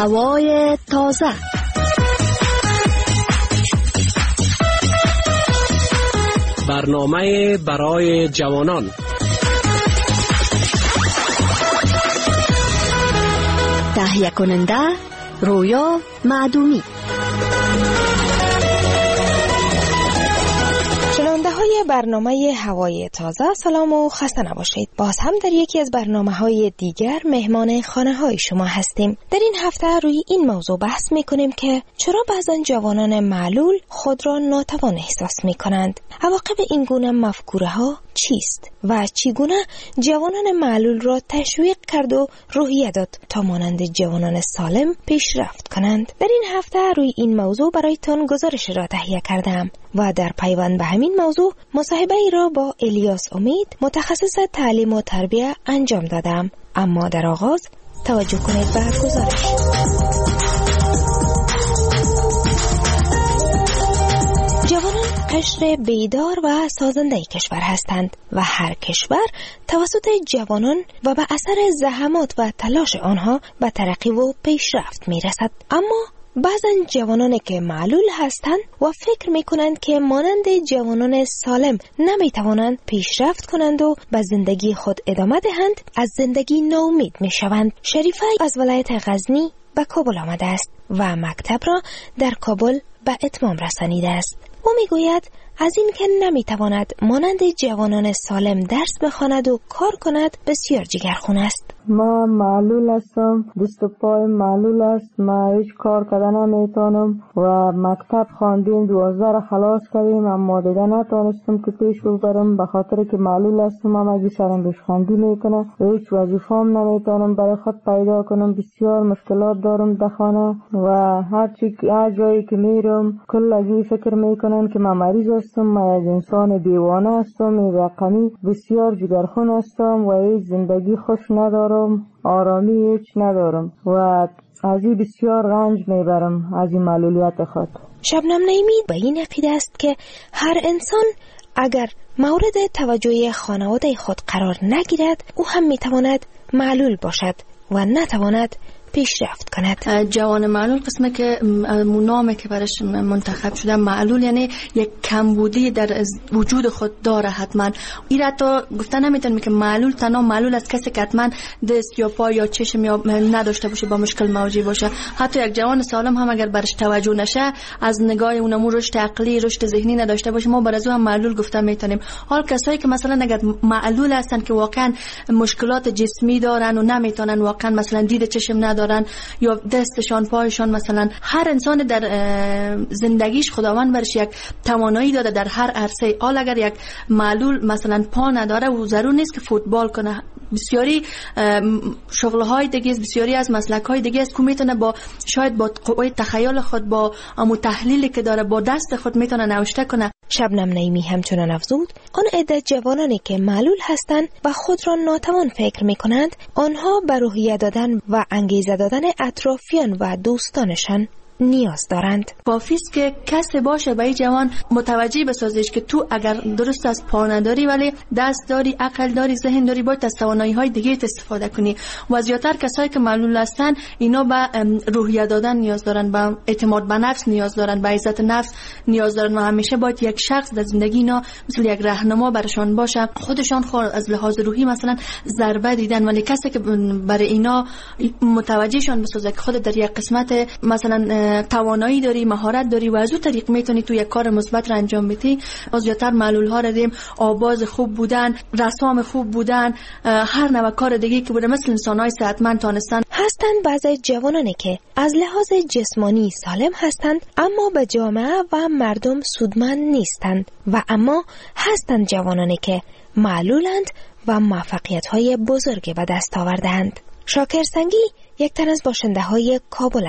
هوای تازه. برنامه برای جوانان. تهیه کننده رویا معدومی. شنونده های برنامه هوای تازه، سلام و خسته نباشید. باز هم در یکی از برنامه‌های دیگر مهمان خانه‌های شما هستیم. در این هفته روی این موضوع بحث می‌کنیم که چرا بعضا جوانان معلول خود را ناتوان احساس می‌کنند. عواقب این گونه مفکوره‌ها چیست و چگونه جوانان معلول را تشویق کرد و روحیه داد تا مانند جوانان سالم پیشرفت کنند. در این هفته روی این موضوع برایتان گزارش را تهیه کردم و در پیوند به همین موضوع مصاحبه ای را با الیاس امید، متخصص تعلیم و تربیت انجام دادم. اما در آغاز توجه کنید به گزارش. جوانان قشر بیدار و سازنده کشور هستند و هر کشور توسط جوانان و به اثر زحمات و تلاش آنها به ترقی و پیشرفت میرسد. اما بعضا جوانانی که معلول هستند و فکر میکنند که مانند جوانان سالم نمیتوانند پیشرفت کنند و به زندگی خود ادامه دهند، از زندگی ناامید میشوند. شریفه از ولایت غزنی به کابل آمده است و مکتب را در کابل به اتمام رسانیده است. او میگوید از این که نمیتواند مانند جوانان سالم درس بخواند و کار کند بسیار جگرخون است. ما معلول هستم، دست و پای معلول است، ما هیچ کار کردن نمیتونم و مکتب خواندیم 12 را خلاص کردیم اما دیگه نتونستم که پیش ببرم به خاطر که معلول هستم. اما اگه سرم بشخندی میکنه هیچ وظیفه‌ام نمیتونم برای خود پیدا کنم. بسیار مشکلات دارم در خانه و هر جایی که میرم کل از این فکر میکنن که من مریض هستم، من یک انسان دیوانه هستم، رقمی بسیار جگرخون هستم و هیچ زندگی خوش ندارم، آرامی هیچ ندارم و از این بسیار رنج میبرم از این معلولیت خود. شبنم نعیمی به این عقیده است که هر انسان اگر مورد توجه خانواده خود قرار نگیرد او هم میتواند معلول باشد و نتواند پیشرفت کند. جوان معلول قسمه که نامی که برش منتخب شده معلول یعنی یک کمبودی در وجود خود داره. حتما این را تا گفته نمیتونیم که معلول تنها معلول است کسی که حتما دست یا پا یا چشم یا نداشته باشه با مشکل مواجه باشه. حتی یک جوان سالم هم اگر برش توجه نشه از نگاه اونمو رشد عقلی رشد ذهنی نداشته باشه ما بر از او هم معلول گفته میتونیم. حال کسایی که مثلا اگر معلول هستن که واقعا مشکلات جسمی دارن و نمیتونن واقعا مثلا دید چشم ندارن یا دستشان پایشان، مثلا هر انسان در زندگیش خداوند برش یک توانایی داده در هر عرصه. حال اگر یک معلول مثلا پا نداره و ضرور نیست که فوتبال کنه، بسیاری شغل‌های دیگه است، بسیاری از مسلک‌های دیگه است که میتونه با شاید با قوه تخیل خود با تحلیلی که داره با دست خود میتونه نوشته کنه. شبنم نعیمی همچنان افزود آن عده جوانانی که معلول هستند و خود را ناتوان فکر میکنند آنها به روحیه دادن و انگیزه دادن اطرافیان و دوستانشان نیاز دارند. کافی است که کسی باشه به این جوان متوجه بسازیش که تو اگر درست از پا نداری ولی دست داری، عقل داری، ذهن داری، باید از توانایی‌های دیگه استفاده کنی. و زیاتر کسایی که معلول هستن اینا به روحیه دادن نیاز دارن، به اعتماد به نفس نیاز دارن، به عزت نفس نیاز دارن و همیشه باید یک شخص در زندگی اینا مثل یک راهنما برشان باشه. خودشان خود از لحاظ روحی مثلا ضربه دیدن ولی کسی که برای اینا متوجهشان بسازه که خود در یک قسمت مثلا توانایی داری، مهارت داری و از اون طریق میتونی تو یک کار مثبت را انجام بدی. زیاتر معلول ها را دیم آواز خوب بودن، رسام خوب بودن، هر نوع کار دیگه که بوده مثل انسان‌های صحتمند تانستن. هستند بعضی جوانانی که از لحاظ جسمانی سالم هستند اما به جامعه و مردم سودمند نیستند و اما هستند جوانانی که معلولند و موفقیت‌های بزرگی به دست آوردند. شاکر سنگی یک تن از باشنده‌های کابل است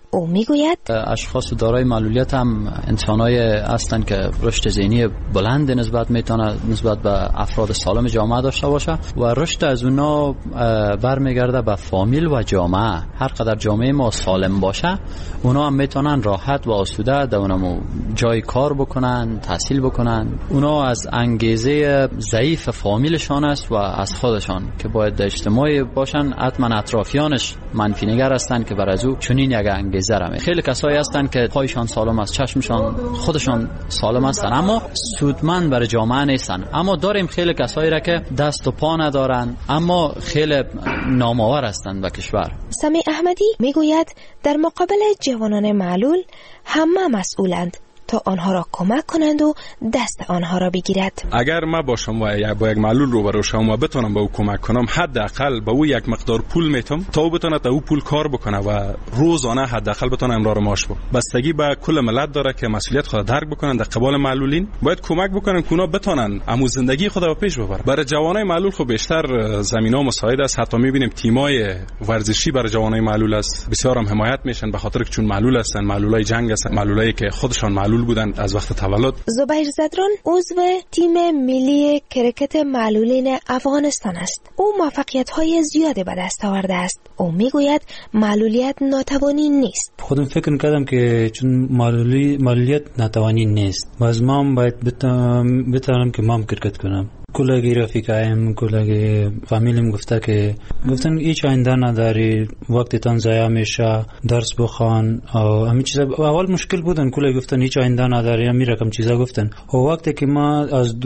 او میگوید اشخاص دارای معلولیت هم انسانای هستند که رشد ذهنی بلند نسبت به افراد سالم جامعه داشته باشه و رشد از اونا برمیگرده به فامیل و جامعه. هر قدر جامعه ما سالم باشه اونا هم میتونن راحت و آسوده در اونم جای کار بکنن، تحصیل بکنن. اونا از انگیزه ضعیف فامیلشان است و از خودشان که باید اجتماعی باشن. حتما اطرافیانش منفی نگر هستند که بر از او چنین یک انگیزه را میخواد. خیلی کسایی هستند که پایشان سالم است، چشمشان خودشان سالم هستند اما سودمند برای جامعه نیستن. اما داریم خیلی کسایی را که دست و پا ندارن اما خیلی نامآور هستند به کشور. سمیع احمدی میگوید در مقابل جوانان معلول همه مسئولند تا آنها را کمک کنند و دست آنها را بگیرد. اگر ما باشم و با یک معلول روبرو شم و بتونم به او کمک کنم، حداقل به او یک مقدار پول میتم تا او بتونه تا او پول کار بکنه و روزانه حداقل بتونه امرار معاش بده. بستگی به کل ملت داره که مسئولیت خود درک بکنن. در قبال معلولین باید کمک بکنن که اونا بتونن امو زندگی خود به پیش ببرن. برای جوانای معلول خب بیشتر زمینا مساعد است. حتی میبینیم تیمای ورزشی برای جوانای معلول است، بسیار هم حمایت میشن به خاطر که چون معلول هستن، معلولای جنگ هستن، معلولایی که خودشان معلول بودن از وقت تولد. زبیر زدران عضو تیم ملی کرکت معلولین افغانستان است. او موفقیت‌های زیادی به دست آورده است. او میگوید معلولیت ناتوانی نیست. خودم فکر کردم که چون معلولیت ناتوانی نیست، باز ما باید بتونم که ما کرکت کنم. کلاگی رفیقایم، کلاگی فامیلیم گفتن هیچ آینده نداری، وقتتان ضایع میشه، درس بخوان و همین چیزا. اول مشکل بودن، کلاگی گفتن هیچ آینده نداری، همین رقم چیزا گفتن. و وقتی که ما از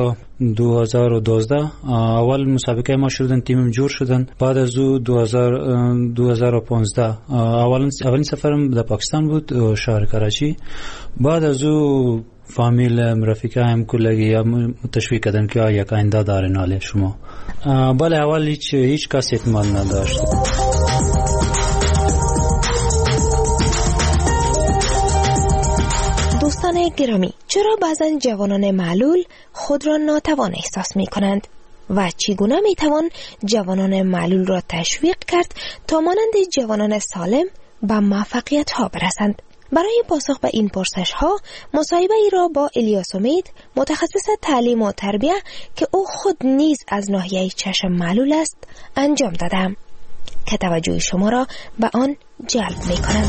2012 اول مسابقه ما شدن، تیمم جور شدن. بعد از 2015 اولین سفرم در پاکستان بود، شهر کراچی. بعد از فامیل رفیقایم کلگی تشویق کردن که یک آینده دارین حالی شما. بله اول هیچ کسی اعتماد نداشت. دوستان گرامی، چرا بعضا جوانان معلول خود را ناتوان احساس می کنند و چگونه می توان جوانان معلول را تشویق کرد تا مانند جوانان سالم به موفقیت ها برسند؟ برای پاسخ به این پرسش ها مصاحبه ای را با الیاس امید، متخصص تعلیم و تربیه که او خود نیز از ناحیه چشم معلول است، انجام دادم که توجه شما را به آن جلب می کنم.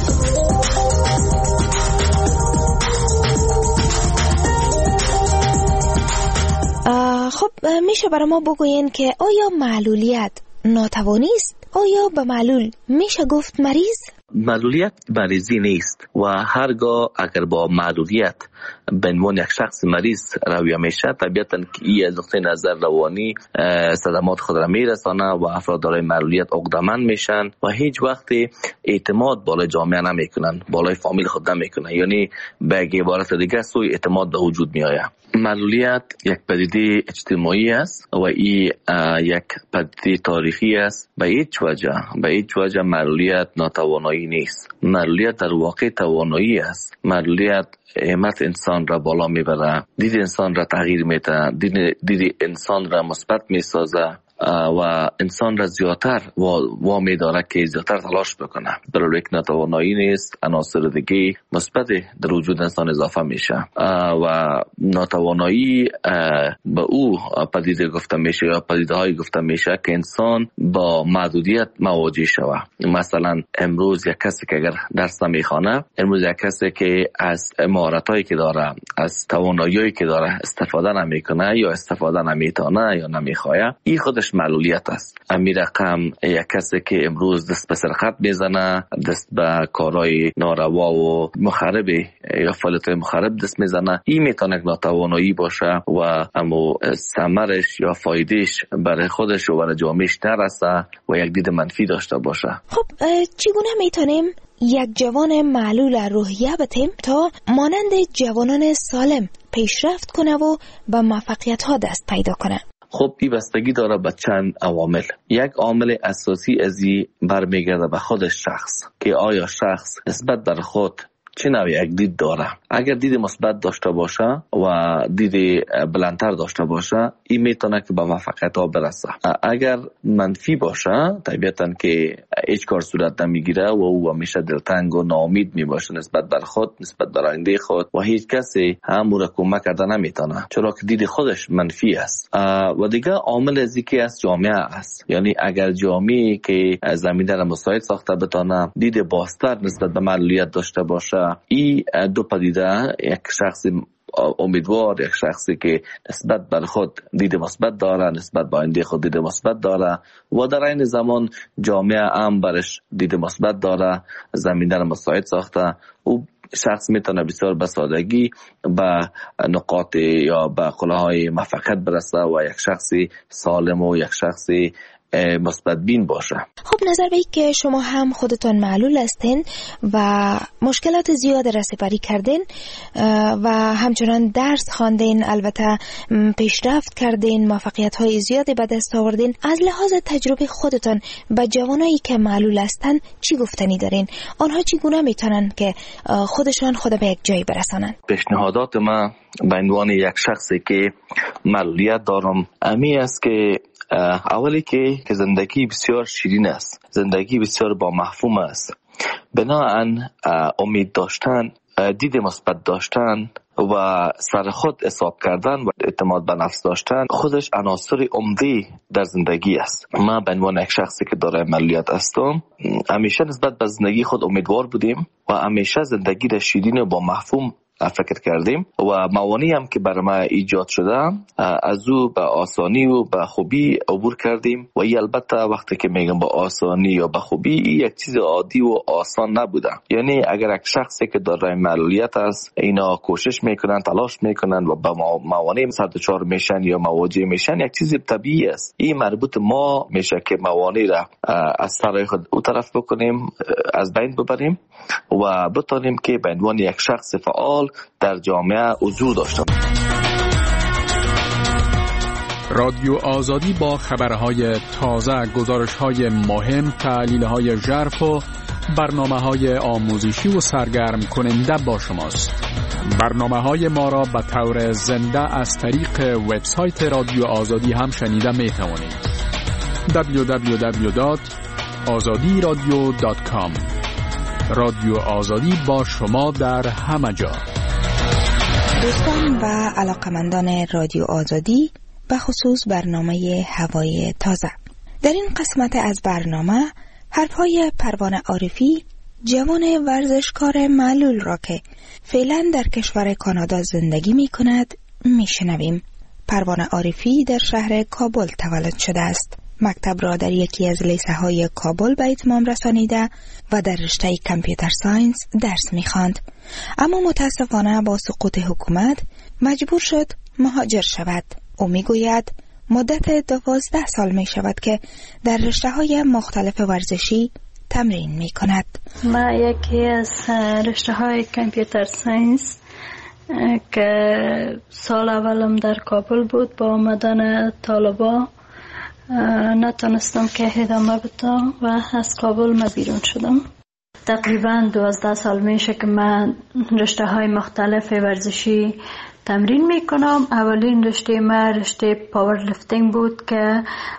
خب میشه برای ما بگوین که آیا معلولیت ناتوانی است؟ آیا به معلول میشه گفت مریض؟ معلولیت مریضی نیست و هرگاه اگر با معلولیت به عنوان یک شخص مریض رویه میشه، طبیعتاً که این از نقطه نظر روانی صدمات خود را میرسانه و افراد دارای معلولیت عقده‌مند میشن و هیچ وقت اعتماد بالای جامعه نمیکنن، بالای فامیل خود نمیکنن. یعنی به عبارت دیگه سوء اعتماد به وجود میآید. معلولیت یک پدیده اجتماعی است و این یک پدیده تاریخی است. به هیچ وجه معلولیت ناتوانایی نیست. معلولیت در واقع توانایی است. معلولیت همت انسان را بالا میبره، دید انسان را تغییر میده، دید انسان را مثبت میسازه و انسان را زیادتر وامی داره که زیادتر تلاش بکنه. در یک ناتوانایی نیست، عناصر دیگه مثبت در وجود انسان اضافه میشه و ناتوانایی به او پدیده گفته میشه یا پدیده های گفته میشه که انسان با محدودیت مواجه شوه. مثلا امروز یک کسی که اگر درس نمیخوانه، امروز یک کسی که از مهارتایی که داره، از توانایی‌هایی که داره استفاده نمیکنه یا استفاده نمیتونه یا نمیخواه، این خودش معلولیت است. امی رقم یک کسی که امروز دست به سرقت میزنه، دست به کارهای ناروا و مخرب یا فعالیت‌های مخرب دست میزنه، این میتونه ناتوانایی باشه و اما ثمرش یا فایدهش برای خودش و برای جامعهش نرسه و یک دید منفی داشته باشه. خب چگونه میتونیم یک جوان معلول روحیه بتیم تا مانند جوانان سالم پیشرفت کنه و به موفقیت ها دست پیدا کنه؟ خب این بستگی داره به چند عوامل. یک عامل اساسی از این برمیگرده به خود شخص که آیا شخص نسبت در خود چه نوع یک دید داره. اگر دید مثبت داشته باشه و دید بلندتر داشته باشه، این میتونه که به موفقیت ها برسه. اگر منفی باشه، طبیعتا که هیچ کار صورت نمیگیره و او همیشه دلتنگ و ناامید میباشه نسبت بر خود، نسبت بر آینده خود و هیچ کسی هم او را کمک کرده نمیتونه، چرا که دید خودش منفی است. و دیگه عامل از اینکه از جامعه است، یعنی اگر جامعه که زمینه را مساعد ساخته بتونه دید بازتر نسبت به معلولیت داشته باشه، این دو پدیده، یک شخص امیدوار، یک شخصی که نسبت بر خود دید مثبت داره، نسبت به آینده خود دید مثبت داره و در این زمان جامعه هم برش دید مثبت داره، زمینه را مساعد ساخته، او شخص میتونه بسیار به سادگی به نقاط یا به قله‌های موفقیت برسه و یک شخصی سالم و یک شخصی مثبت بین باشه. خب نظر به که شما هم خودتون معلول هستین و مشکلات زیاد را سپری کردین و همچنان درس خواندین، البته پیشرفت کردین، موفقیت های زیادی به دست آوردین، از لحاظ تجربه خودتون به جوانایی که معلول هستن چی گفتنی دارین؟ آنها چگونه میتونن که خودشان خود به یک جایی برسانن؟ پیشنهادات من به عنوان یک شخصی که معلولیت دارم امی است که اولی که زندگی بسیار شیرین است، زندگی بسیار با مفهوم است. بنابراین امید داشتن، دید مثبت داشتن و سر خود حساب کردن و اعتماد به نفس داشتن خودش عناصر عمده در زندگی است. من به عنوان یک شخصی که دارای معلولیت هستم همیشه نسبت به زندگی خود امیدوار بودیم و همیشه زندگی را شیرین و با مفهوم فکر کردیم و موانعی هم که برای ما ایجاد شده از او به آسانی و به خوبی عبور کردیم و این البته وقتی که میگم با آسانی یا به خوبی این یک چیز عادی و آسان نبوده. یعنی اگر یک شخصی که دارای معلولیت است اینا کوشش میکنن، تلاش میکنن و به موانع سر دچار میشن یا مواجه میشن، یک چیز طبیعی است. این مربوط ما میشه که موانع را از سر خود او طرف بکنیم، از بین ببریم و بتونیم که به عنوان یک شخص فعال در جامعه حضور داشته. رادیو آزادی با خبرهای تازه، گزارش‌های مهم، تحلیل‌های ژرف و برنامه‌های آموزشی و سرگرم کننده با شماست. برنامه‌های ما را به طور زنده از طریق وبسایت رادیو آزادی هم شنیده می‌توانید. www.azadiradio.com. رادیو آزادی با شما در همه جا. دوستان و علاقمندان رادیو آزادی، به خصوص برنامه هوای تازه، در این قسمت از برنامه حرفهای پروانه عارفی، جوان ورزشکار معلول را که فعلا در کشور کانادا زندگی می کند می شنویم. پروانه عارفی در شهر کابل تولد شده است. مکتب را در یکی از لیسه های کابل به اتمام رسانیده و در رشته کامپیوتر ساینس درس می خواند. اما متاسفانه با سقوط حکومت مجبور شد مهاجر شود. او می گوید مدت 12 سال می شود که در رشته های مختلف ورزشی تمرین می کند. من یکی از رشته های کامپیوتر ساینس که سال اولم در کابل بود، با آمدن طالبا نتونستم که ادامه بدم و از کابل ما بیرون شدم. تقریبا 12 سال میشه که من رشته های مختلف ورزشی تمرین میکنم. اولین رشته ما رشته پاور لیفتینگ بود که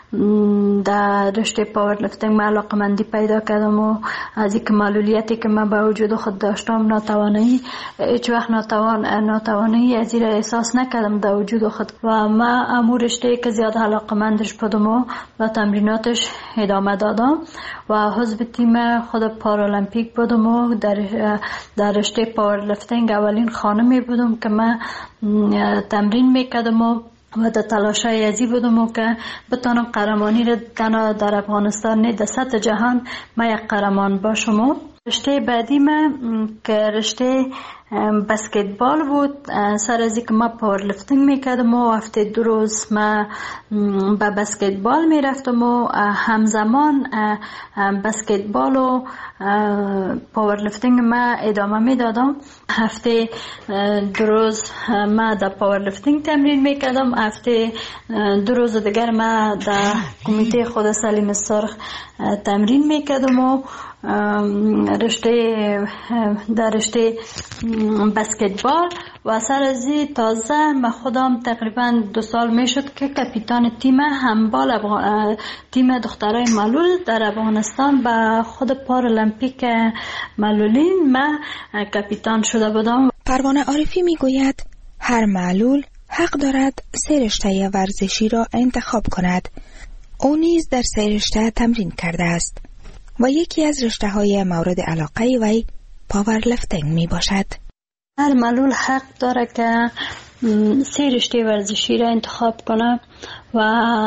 در رشته پاور لیفتینگ من علاقمندی پیدا کردم و از اینکه معلولیتی که من به وجود خود داشتم، ناتوانی، هیچ وقت ناتوانی از این احساس نکردم در وجود خود و من امور رشته که زیاد علاقمندش بودم و تمریناتش ادامه دادم و حزب تیم خود پارالمپیک بودم و در رشته پاور لیفتینگ اولین خانمی بودم که من تمرین میکردم و در تلاشای ازی بودم که بتونم قهرمانی را تنها در افغانستان نه در سطح جهان من یک قهرمان باشم. رشته بعدی من که رشته بسکتبال بود. سر از اینکه من پاور لیفتینگ میکردم و هفته 2 روز من به بسکتبال میرفتم و همزمان بسکتبال و پاور لیفتینگ من ادامه میدادم. هفته 2 روز من در پاور لیفتینگ تمرین میکردم، هفته 2 روز دیگر من در کمیته خود سلیم سرخ تمرین میکردم و در رشته بسکتبال و سر ازی تازه من خودم تقریبا 2 سال میشد که کاپیتان تیم هندبال تیم دخترای معلول در افغانستان به خود پارالمپیک معلولین من کاپیتان شده بودم. پروانه عارفی میگوید هر معلول حق دارد 3 رشته ورزشی را انتخاب کند. او نیز در 3 رشته تمرین کرده است و یکی از رشته‌های مورد علاقه وی پاورلیفتینگ می باشد. هر معلول حق داره که 3 رشته ورزشی را انتخاب کنه و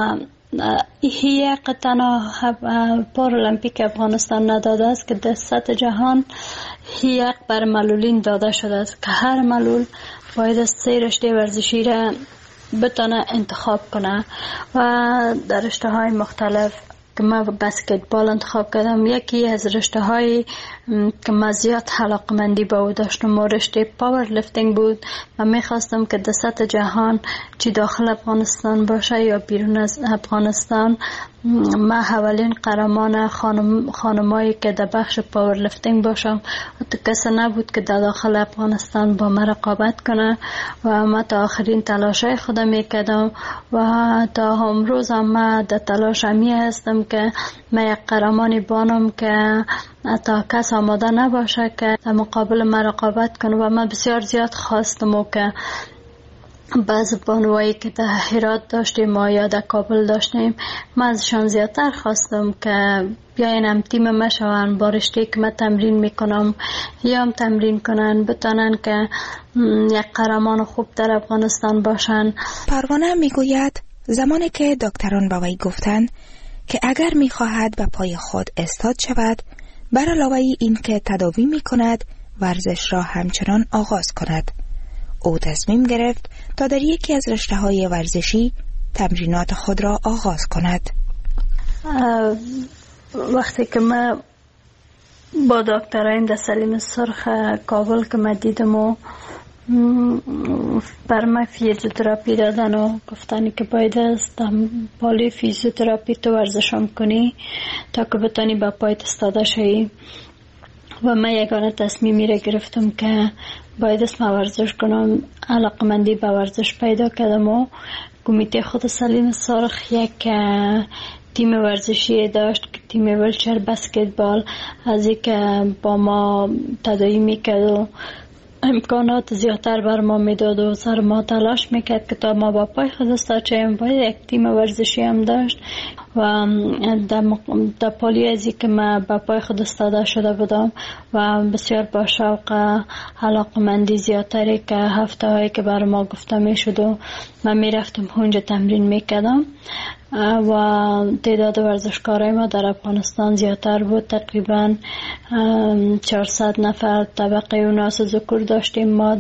یک تنها پارالمپیک افغانستان نداده است که در سطح جهان یک بر معلولین داده شده است که هر معلول باید 3 رشته ورزشی را بتونه انتخاب کنه و در رشته های مختلف که من بسکتبال انتخاب کردم. یکی از رشته های که من زیاد علاقه‌مندی به او داشتم و رشته پاور لیفتینگ بود و میخواستم که در سطح جهان چی داخل افغانستان باشه یا بیرون از افغانستان من اولین قهرمان خانمایی که در بخش پاور لیفتینگ باشم و تو کسی نبود که در داخل افغانستان با من رقابت کنه و من تا آخرین تلاشای خودم میکردم و تا امروز هم من در تلاش همی هستم که من یک قهرمانی بانم که تا کس آماده نباشه که در مقابل من رقابت کنه و من بسیار زیاد خواستم و که بعض بانوایی که در هرات داشتیم ما یا در کابل داشتیم من ازشان زیادتر خواستم که بیاین هم تیم ما شوند با رشته که من تمرین میکنم یا هم تمرین کنن بتانن که یک قهرمان خوب در افغانستان باشن. پروانه میگوید زمانی که دکتران با وی گفتند که اگر میخواهد به پای خود استاد شود بر علاوه این که تداوی میکند ورزش را همچنان آغاز کند. او تصمیم گرفت تا در یکی از رشته‌های ورزشی تمرینات خود را آغاز کند. وقتی که من با دکتران در سلیم سرخ کابل که من دیدم و بر من فیزیوتراپی دادن و گفتن که باید از پالی فیزیوتراپی تو ورزشم کنی تا که بتانی با پایت استاده شوی و من یگانه تصمیمی را گرفتم که باید اسم ورزش کنم. علاقمندی به ورزش پیدا کردم و کمیته خود سلیم سرخ یک تیم ورزشی داشت که تیم ویلچر بسکتبال از این که با ما تداوی میکرد و امکانات زیادتر بر ما میداد و سر ما تلاش میکرد که تا ما با پای خود استاد شویم. باید یک تیم ورزشی هم داشت و در پالی ازی که من با پای خود استاده شده بودم و بسیار با شوق علاقمندی زیادتری که هفته هایی که بر ما گفته میشد و من میرفتم اونجا تمرین میکردم و تعداد ورزشکارای ما در افغانستان زیادتر بود. تقریبا 400 نفر طبقه اوناس ذکور داشتیم ما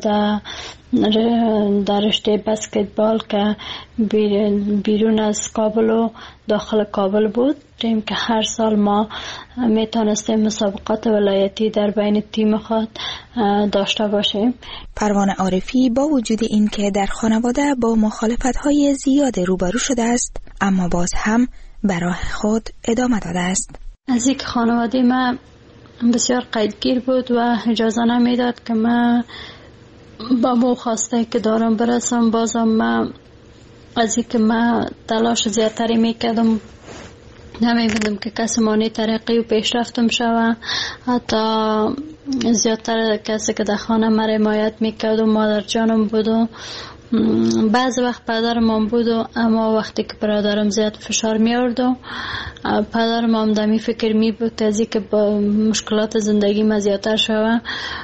در رشته بسکتبال که بیرون از کابل و داخل کابل بود. که هر سال ما میتونستیم مسابقات ولایتی در بین تیم خود داشته باشیم. پروانه عارفی با وجود این که در خانواده با مخالفت‌های زیاد روبرو شده است اما باز هم به راه خود ادامه داده است. از یک خانواده من بسیار قیدگیر بود و اجازه نمیداد که من با مو خواسته که دارم برسم. بازم من از اینکه من تلاش زیادتری میکردم نمی‌بودم که کسی مانی ترقی و پیشرفتم شوه. حتی زیادتر کسی که در خانه من حمایت میکرد و مادر جانم بود و بعض وقت پدرم هم بود و اما وقتی که برادرم زیاد فشار میارد و پدرم هم دمی فکر می بود از اینکه با مشکلات زندگی ما زیادتر شوه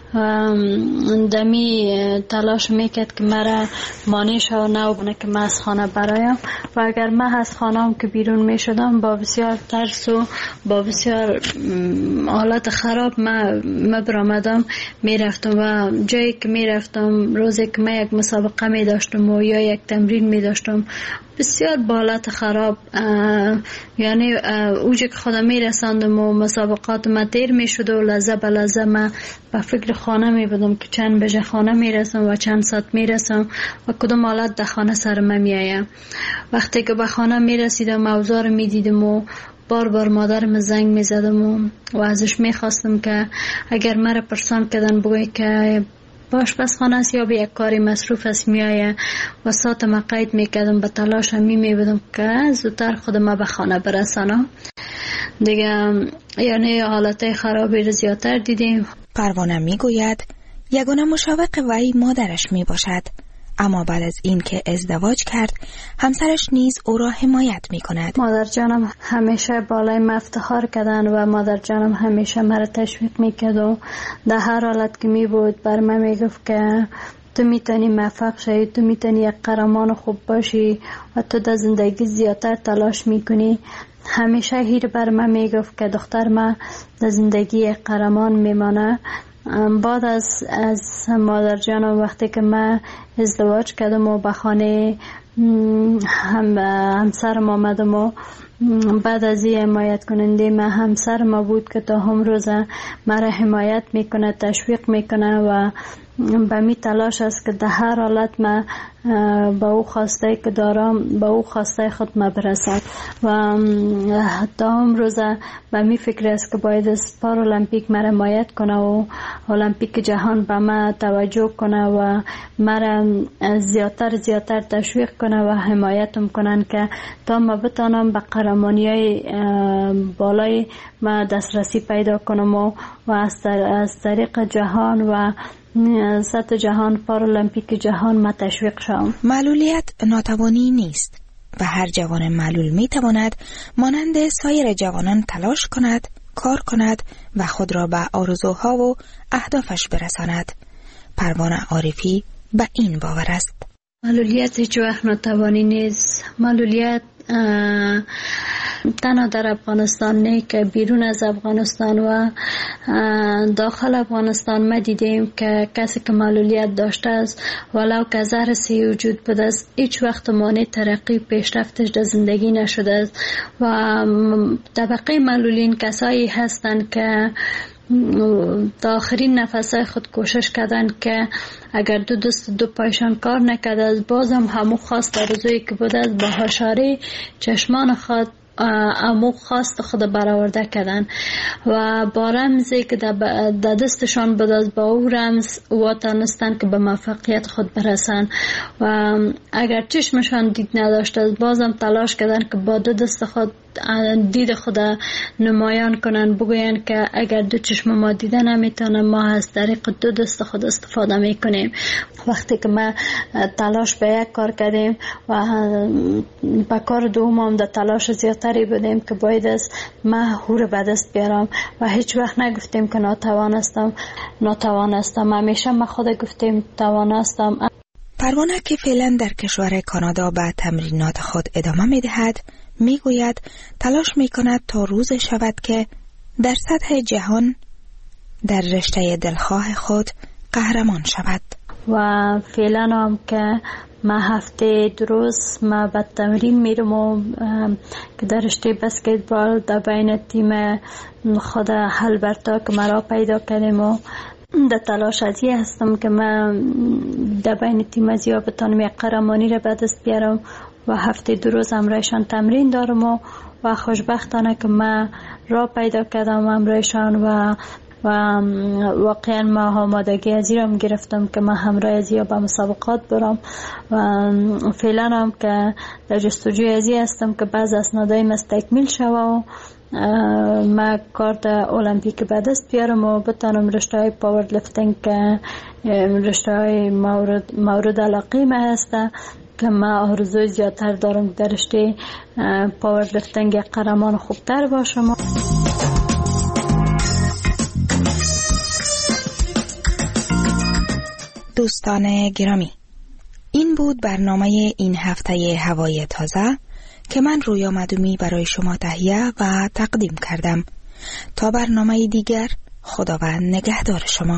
دمی تلاش میکرد که مرا مانع شو نبونه که من از خانه برایم و اگر من از خانه هم که بیرون میشدم با بسیار ترس و با بسیار حالت خراب من برآمدم میرفتم و جایی که میرفتم روزی که من یک مسابقه می داشتم و یا یک تمرین می داشتم بسیار با حالت خراب یعنی اوجه که خودم می رساندم و مسابقات ما تیر می شد و لحظه به لحظه من به فکر خانه می بودم که چند بجه خانه می رسم و چند ساعت می رسم و کدوم حالت در خانه سر من می آیم. وقتی که به خانه می رسیدم اوضاع رو می دیدم و بار بار مادرم زنگ میزدم و ازش میخواستم که اگر مرا پرسان کردن بگوی که آشپزخانه است یا به یک کاری مصروف است میایه و ساعت ما قید میکردم، به تلاش میبودم که زودتر خودم به خانه برسانم دیگه. یعنی حالت خرابی رو زیادتر دیدیم. پروانه میگوید یگانه مشوق وی مادرش میباشد، اما بعد از این که ازدواج کرد همسرش نیز او را حمایت میکند. مادر جانم همیشه بالای ما افتخار کردن و مادر جانم همیشه مرا تشویق میکرد و در هر حالت که میبود بر من میگفت که تو میتونی موفق شی، تو میتونی یک قهرمان خوب باشی و تو در زندگی زیادتر تلاش میکنی. همیشه هیر بر من میگفت که دختر ما در زندگی قهرمان میمانه. بعد از مادر جانم وقتی که من ازدواج کردم و به خانه همسرم آمدم و بعد از این حمایت کننده من همسر ما بود که تا هم روزه مرا حمایت میکنه، تشویق میکنه و به می تلاش است که در هر حالت من با او خواسته که دارم با او خواسته خود ما برسد و تا هم روزه به می فکر است که باید از پارالمپیک مرا حمایت کنه و المپیک جهان به ما توجه کنه و مرا زیادتر تشویق کنه و حمایتم کنن که تا ما بتانم به قهرمانی‌های بالای ما دسترسی پیدا کنم و از طریق جهان و سطح جهان پارالمپیک جهان ما تشویق شوم. معلولیت ناتوانی نیست و هر جوان معلول می تواند مانند سایر جوانان تلاش کند، کار کند و خود را به آرزوها و اهدافش برساند. پروانه عارفی به این باور است. معلولیت هیچ وقت ناتوانی نیست. معلولیت تنها در افغانستان نه که بیرون از افغانستان و داخل افغانستان ما دیدیم که کسی که معلولیت داشته است ولو که زهر سی وجود بوده است هیچ وقت مانع ترقی پیشرفتش در زندگی نشده است و طبقه معلولین کسایی هستند که تا آخرین نفسای خود کوشش کردن که اگر دو دست دو پایشان کار نکرده از بازم همو خواست آرزویی که بوده است با هاشاری چشمان خود امو خواست خود برآورده کردن و با رمزی که در دستشان بود از با او رمز واتانستن که به موفقیت خود برسن و اگر چشمشان دید نداشت از بازم تلاش کردن که با دو دست خود دید خود نمایان کنن، بگوین که اگر دو چشم ما دیده نمیتونه ما از طریق دو دست خود استفاده میکنیم. وقتی که ما تلاش به یک کار کردیم و به کار دوم هم در تلاش زیادتری بودیم که باید از ما هور به دست بیارم و هیچ وقت نگفتیم که ناتوانستم. همیشه ما خود گفتیم توانستم. پروانه که فعلا در کشور کانادا به تمرینات خود ادامه میدهد میگوید تلاش میکند تا روز شود که در سطح جهان در رشته دلخواه خود قهرمان شود. و فعلا هم که ما هفته 2 روز ما به تمرین میرم و که در رشته بسکتبال در بین تیم خود هلبرتا که مرا پیدا کردیم و در تلاش ازی هستم که من در بین تیم ازیا بتانم یک قهرمانی را به دست بیارم و هفته 2 روز همراهشان تمرین دارم و خوشبختانه که من را پیدا کردم همراهشان و واقعا ما آمادگی ازی را گرفتم که من همراه ازیا به مسابقات برم و فعلا هم که در جستجوی ازی هستم که بعض اسنادایم از تکمیل شوه و ما کارت المپیک به دست بیارم و بتانم رشته های پاور لفتینگ که رشته های مورد علاقه ما هسته که ما آرزوی زیادتر دارم در رشته پاور لفتینگ قهرمان خوبتر باشم. دوستان گرامی، این بود برنامه این هفته هوای تازه که من رویا مدومی برای شما تهیه و تقدیم کردم. تا برنامه دیگر، خداوند نگهدار شما.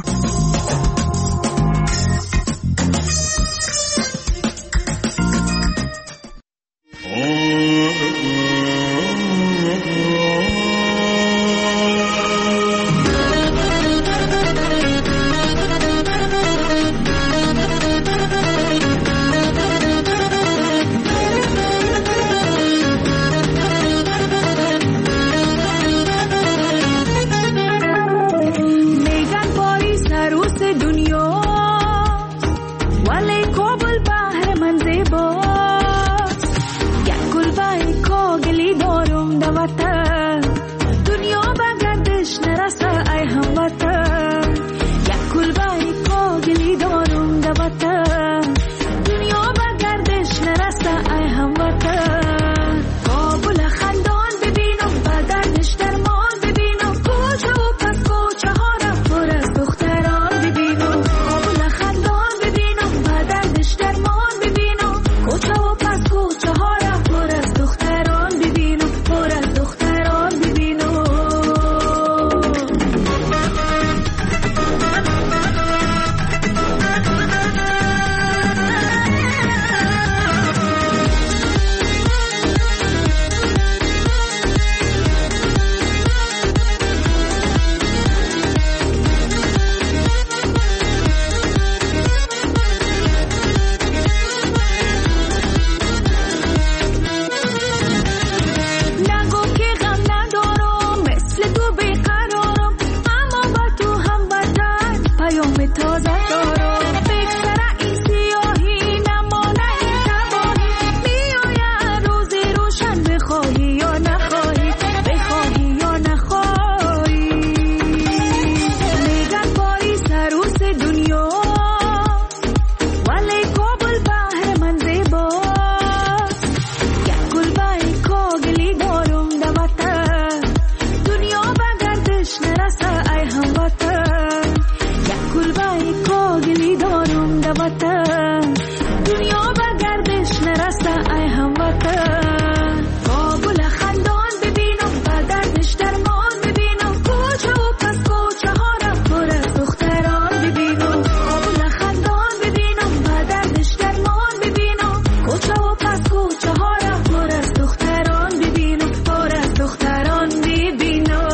ای هموطن کابل خندان ببینم و دردش درمان ببینم کوچه و پس کوچه ها را پر از دختران ببینم کابل خندان ببینم و دردش درمان ببینم کوچه و پس کوچه ها را پر از دختران ببینم پر از دختران ببینم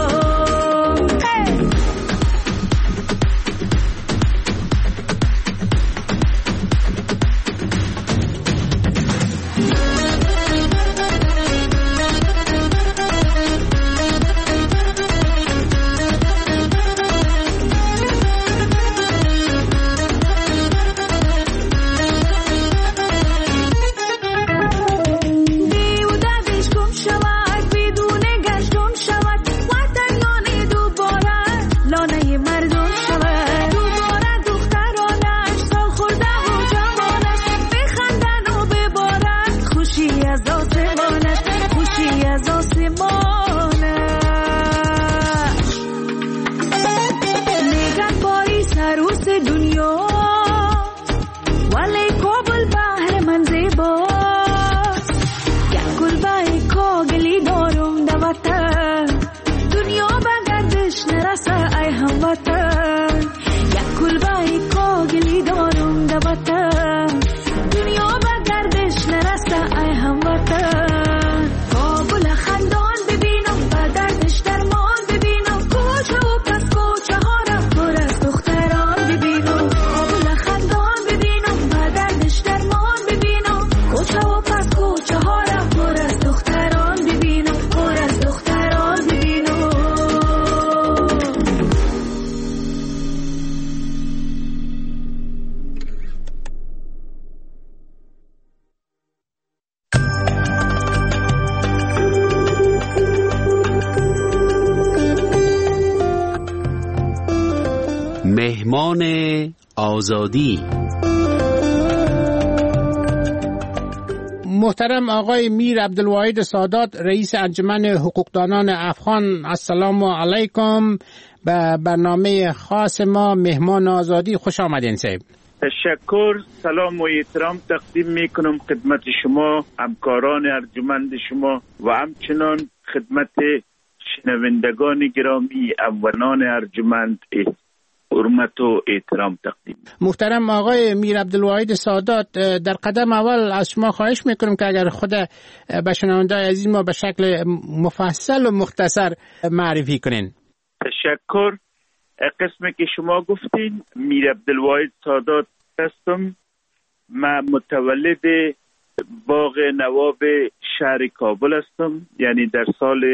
مهمان آزادی. محترم آقای میر عبدالواحد سادات، رئیس انجمن حقوقدانان افغان، السلام علیکم. به برنامه خاص ما مهمان آزادی خوش آمدین صاحب. تشکر، سلام و احترام تقدیم میکنم خدمت شما، همکاران ارجمند شما و همچنان خدمت شنوندگان گرامی ابوانان ارجمند حرمت و احترام تقدیم. محترم آقای میر عبدالواحد سادات، در قدم اول از شما خواهش میکنم که اگر خود به شنوندگان عزیز ما به شکل مفصل و مختصر معرفی کنین. تشکر. قسمی که شما گفتین میر عبدالواحد سادات هستم. من متولد باغ نواب شهر کابل هستم، یعنی در سال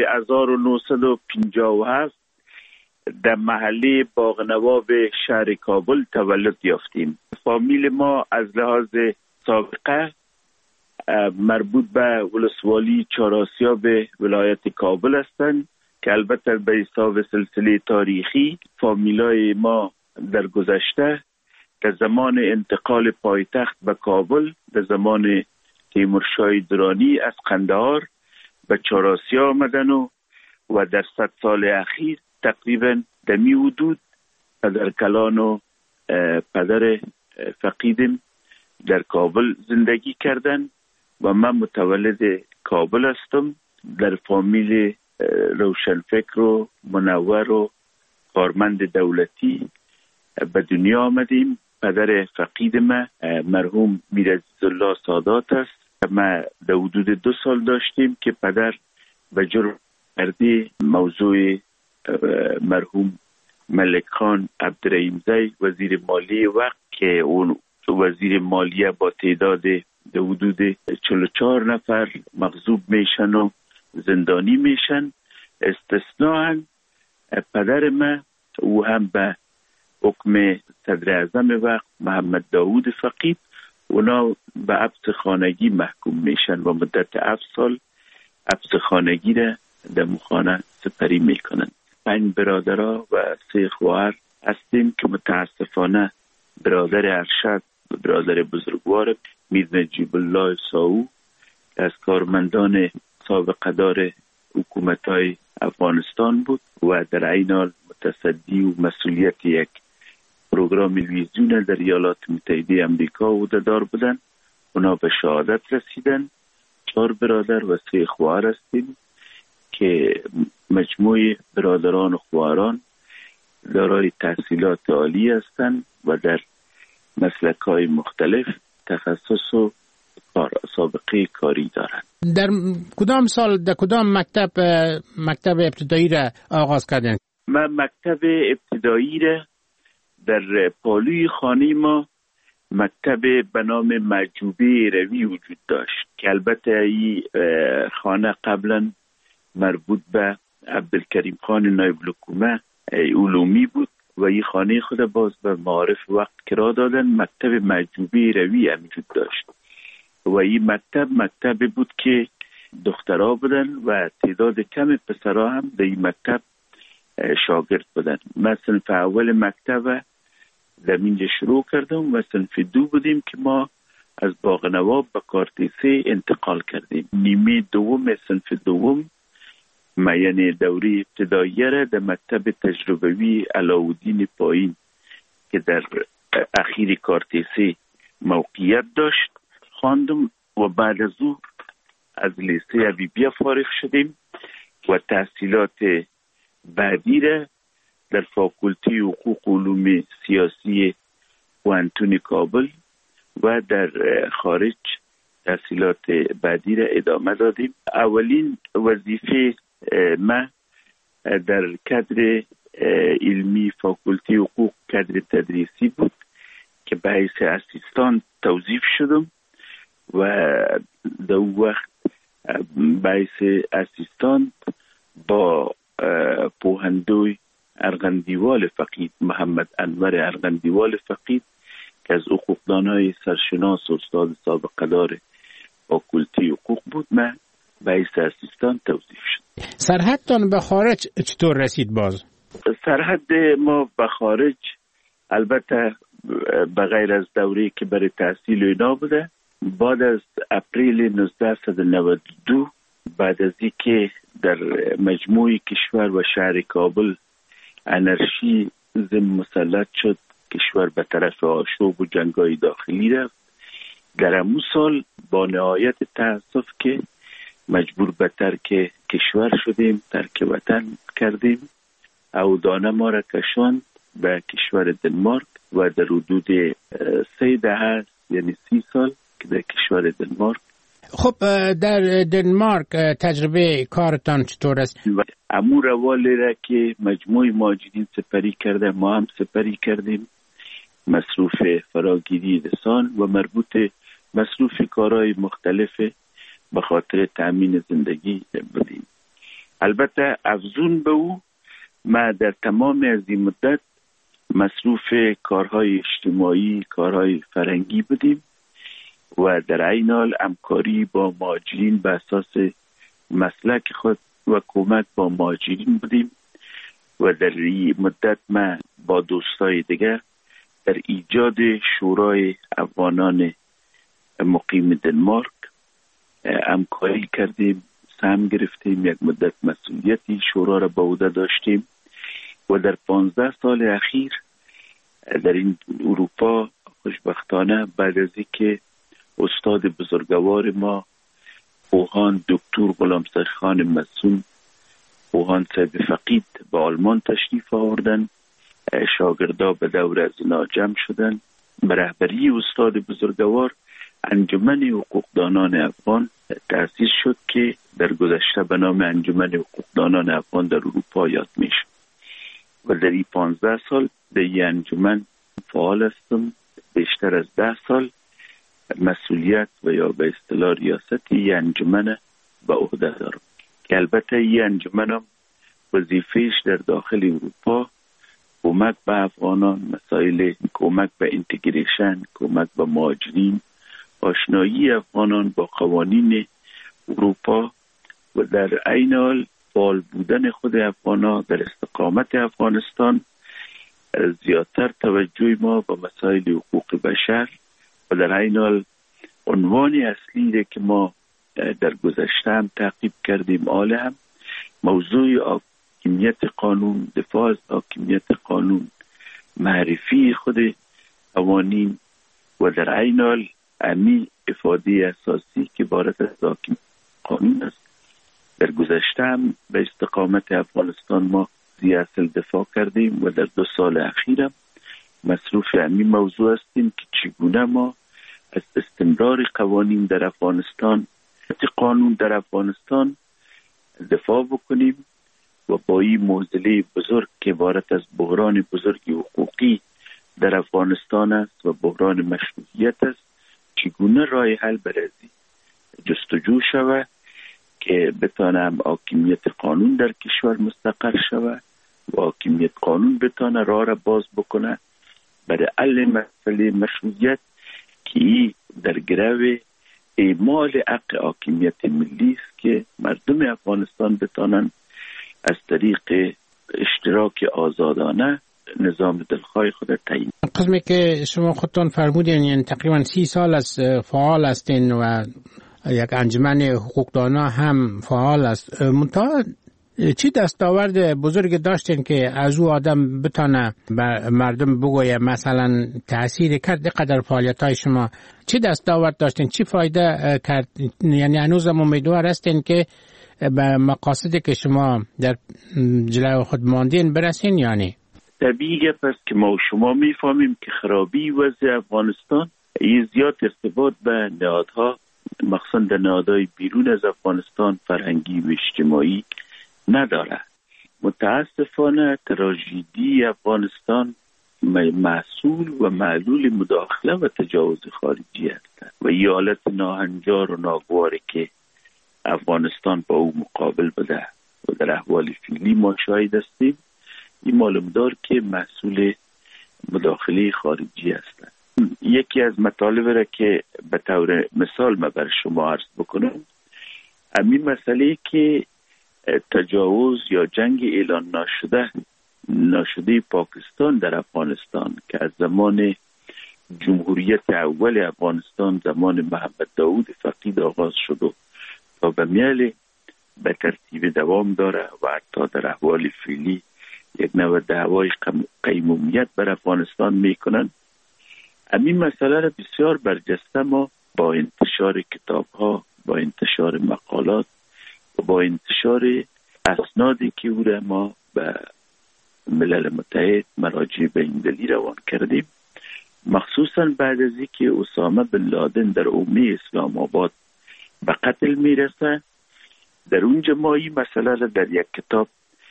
1957 در محله باغ نواب شهر کابل تولد یافتیم. فامیل ما از لحاظ سابقه مربوط به ولسوالی چهارآسیاب ولایت کابل هستند که البته به حساب سلسله تاریخی فامیلای ما در گذشته در زمان انتقال پایتخت به کابل در زمان تیمورشاه درانی از قندهار به چهارآسیا آمدن و در 100 سال اخیر تقریبا در می حدود پدر کلان و پدر فقیدم در کابل زندگی کردن و من متولد کابل هستم. در فامیل روشنفکر و منور و کارمند دولتی به دنیا آمدیم. پدر فقید من مرحوم میر عزیزالله سادات است. ما در حدود 2 سال داشتیم که پدر به جرم کردی موضوع مرحوم ملک خان عبدالرحیم زی وزیر مالی وقت که اون وزیر مالیه با تعداد در حدود 44 نفر مغضوب میشن و زندانی میشن. استثناء پدر من او هم به حکم صدر اعظم وقت محمد داود فقید اونا به حبس خانگی محکوم میشن و مدت 7 سال حبس خانگی را در خانه سپری میکنن. 5 برادرها و 3 خواهر هستیم که متاسفانه برادر ارشد و برادر بزرگوار میر نجیب الله ساو از کارمندان سابقه دار حکومت‌های افغانستان بود و در عین حال متصدی و مسئولیت یک پروگرام تلویزیون در ایالات متحده آمریکا عهده‌دار بودند. اونا به شهادت رسیدن 4 برادر و 3 خواهر هستیم که مجموع برادران و خواهران دارای تحصیلات عالی هستند و در مسلک‌های مختلف تخصص و سابقه کاری دارند. در کدام سال در کدام مکتب ابتدایی را آغاز کردین؟ من مکتب ابتدایی را در پالوی خانه ما مکتب به نام معجوبه روی وجود داشت که البته این خانه قبلا مربوط به عبدالکریم خان نایب الحکومه علومی بود و این خانه خود باز به معارف وقت کرا دادن. مکتب معجوبه روی هم وجود داشت و این مکتب بود که دخترها بودن و تعداد کم پسرها هم در این مکتب شاگرد بودن. من صنف اول مکتب در اینجا شروع کردم و صنف 2 بودیم که ما از باغ نواب به کارتیسه انتقال کردیم. نیمه دوم صنف دوم ما یعنی دوره ابتداییه را در مکتب تجربوی علاءالدین پایین که در اخیر کارتیسه موقعیت داشت خواندم و بعد از او از لیسه حبیبیه فارغ شدیم و تحصیلات بعدی را در فاکولته حقوق و علوم سیاسی پوهنتون کابل و در خارج تحصیلات بعدی را ادامه دادیم. اولین وظیفه ما در کادر علمی فاکولته حقوق کادر تدریسی بود که به حیث اسیستان توظیف شدم و در وقت به حیث اسیستان با پوهندوی ارغندیوال فقید محمد انور ارغندیوال فقید که از حقوقدانهای سرشناس و استاد سابقه دار فاکولته حقوق بود من به حیث اسیستان توظیف شد. سرحدتان به خارج چطور رسید باز؟ سرحد ما به خارج البته به غیر از دوره که برای تحصیل اینا بوده، بعد از اپریل 1992 بعد از اینکه در مجموع کشور و شهر کابل انرژی مسلط شد، کشور به طرف آشوب و جنگای داخلی رفت، در همون سال با نهایت تأسف که مجبور به ترک کشور شدیم، ترک وطن کردیم. اودانه ما را کشاند به کشور دنمارک و در حدود 3 دهه یعنی 30 سال که در کشور دنمارک. خب در دنمارک تجربه کارتان چطور است؟ امور روالی را که مجموع مهاجرین سپری کرده ما هم سپری کردیم، مصروف فراگیری لسان و مربوط مصروف کارهای مختلف به خاطر تأمین زندگی بودیم. البته افزون به او ما در تمام از این مدت مصروف کارهای اجتماعی، کارهای فرهنگی بودیم و در عین حال همکاری با مهاجرین به اساس مسلک خود و کمک با مهاجرین بودیم و در این مدت ما با دوستای دیگر در ایجاد شورای افغانان مقیم دنمارک همکاری کردیم، سهم گرفتیم، یک مدت مسئولیتی شورا را به عهده داشتیم و در 15 سال اخیر در این اروپا خوشبختانه بعد از اینکه استاد بزرگوار ما پوهان دکتر غلامسرخان مسون پوهان صاحب فقید به آلمان تشریف آوردن، شاگردا به دور از اینا جمع شدن. به رهبری استاد بزرگوار انجمن حقوقدانان افغان تأسیس شد که در گذشته به نام انجمن حقوقدانان افغان در اروپا یاد میشه و در این 15 سال در این انجمن فعال هستم. بیشتر از 10 سال مسئولیت و یا به اصطلاح ریاست این انجمن به عهده دارم که البته این انجمن هم وظیفه‌اش در داخل اروپا کمک به افغانان، مسائل کمک به اینتگریشن، کمک به مهاجرین، آشنایی افغانان با قوانین اروپا و در عین حال فعال بودن خود افغانان در استقامت افغانستان، زیادتر توجه ما به مسائل حقوق بشر و در عین حال عنوان اصلی که ما در گذشته هم تعقیب کردیم آل هم موضوع حاکمیت قانون، دفاع از حاکمیت قانون، معرفی خود قوانین و در عین حال امی افاده اساسی که عبارت از قانون است. در گذشته هم به استقامت افغانستان ما زی اصل دفاع کردیم و در 2 سال اخیرم مصروف همین موضوع هستیم که چگونه ما از استمرار قوانین در افغانستان، قانون در افغانستان دفاع بکنیم و با این معضله بزرگ که عبارت از بحران بزرگی حقوقی در افغانستان است و بحران مشروعیت است، چگونه راه حل برازی جستجو شود که بتانه حاکمیت قانون در کشور مستقر شود و حاکمیت قانون بتانه راه را باز بکنه برای حل مسئله مشروعیت که در گرو اعمال حق حاکمیت ملی است که مردم افغانستان بتانن از طریق اشتراک آزادانه نظام دلخواه خود تعیین. قسمی که شما خودتون فرمودین یعنی تقریبا 30 سال از فعال هستین و یک انجمن حقوقدانا هم فعال است. منتها چی دستاورد بزرگ داشتین که از او آدم بتانه مردم بگویه مثلا تأثیر کرد قدر فعالیت‌های شما؟ چی دستاورد داشتین؟ چی فایده کرد؟ یعنی هنوز هم امیدوار هستین که به مقاصدی که شما در جلوی خود ماندین برسین یعنی؟ طبیعیه پس که ما و شما میفهمیم که خرابی وضع افغانستان زیاد ارتباط به نهادها، مخصوصا در نهادهای بیرون از افغانستان فرهنگی و اجتماعی نداره. متاسفانه تراژدی افغانستان محصول و معلول مداخله و تجاوز خارجی است و این حالت ناهنجار و ناگواری که افغانستان با او مقابل بوده و در احوال فعلی ما شاهد هستیم، این معلوم دار که محصول مداخله خارجی است. یکی از مطالب را که به طور مثال من بر شما عرض بکنم، همین مسئله که تجاوز یا جنگ اعلان ناشده پاکستان در افغانستان که از زمان جمهوریت اول افغانستان زمان محمد داود فقید آغاز شد و تا به میل به ترتیب دوام داره و حتی در احوال فعلی یک نوع دعوای قیمومیت بر افغانستان میکنن. همین مسئله را بسیار برجسته ما با انتشار کتاب‌ها، با انتشار مقالات و با انتشار اسنادی که او را ما به ملل متحد مراجع بین‌المللی روان کردیم، مخصوصا بعد از اینکه اسامه بن لادن در حومه اسلام آباد به قتل میرسه، در اونجا ما این مسئله را در یک کتاب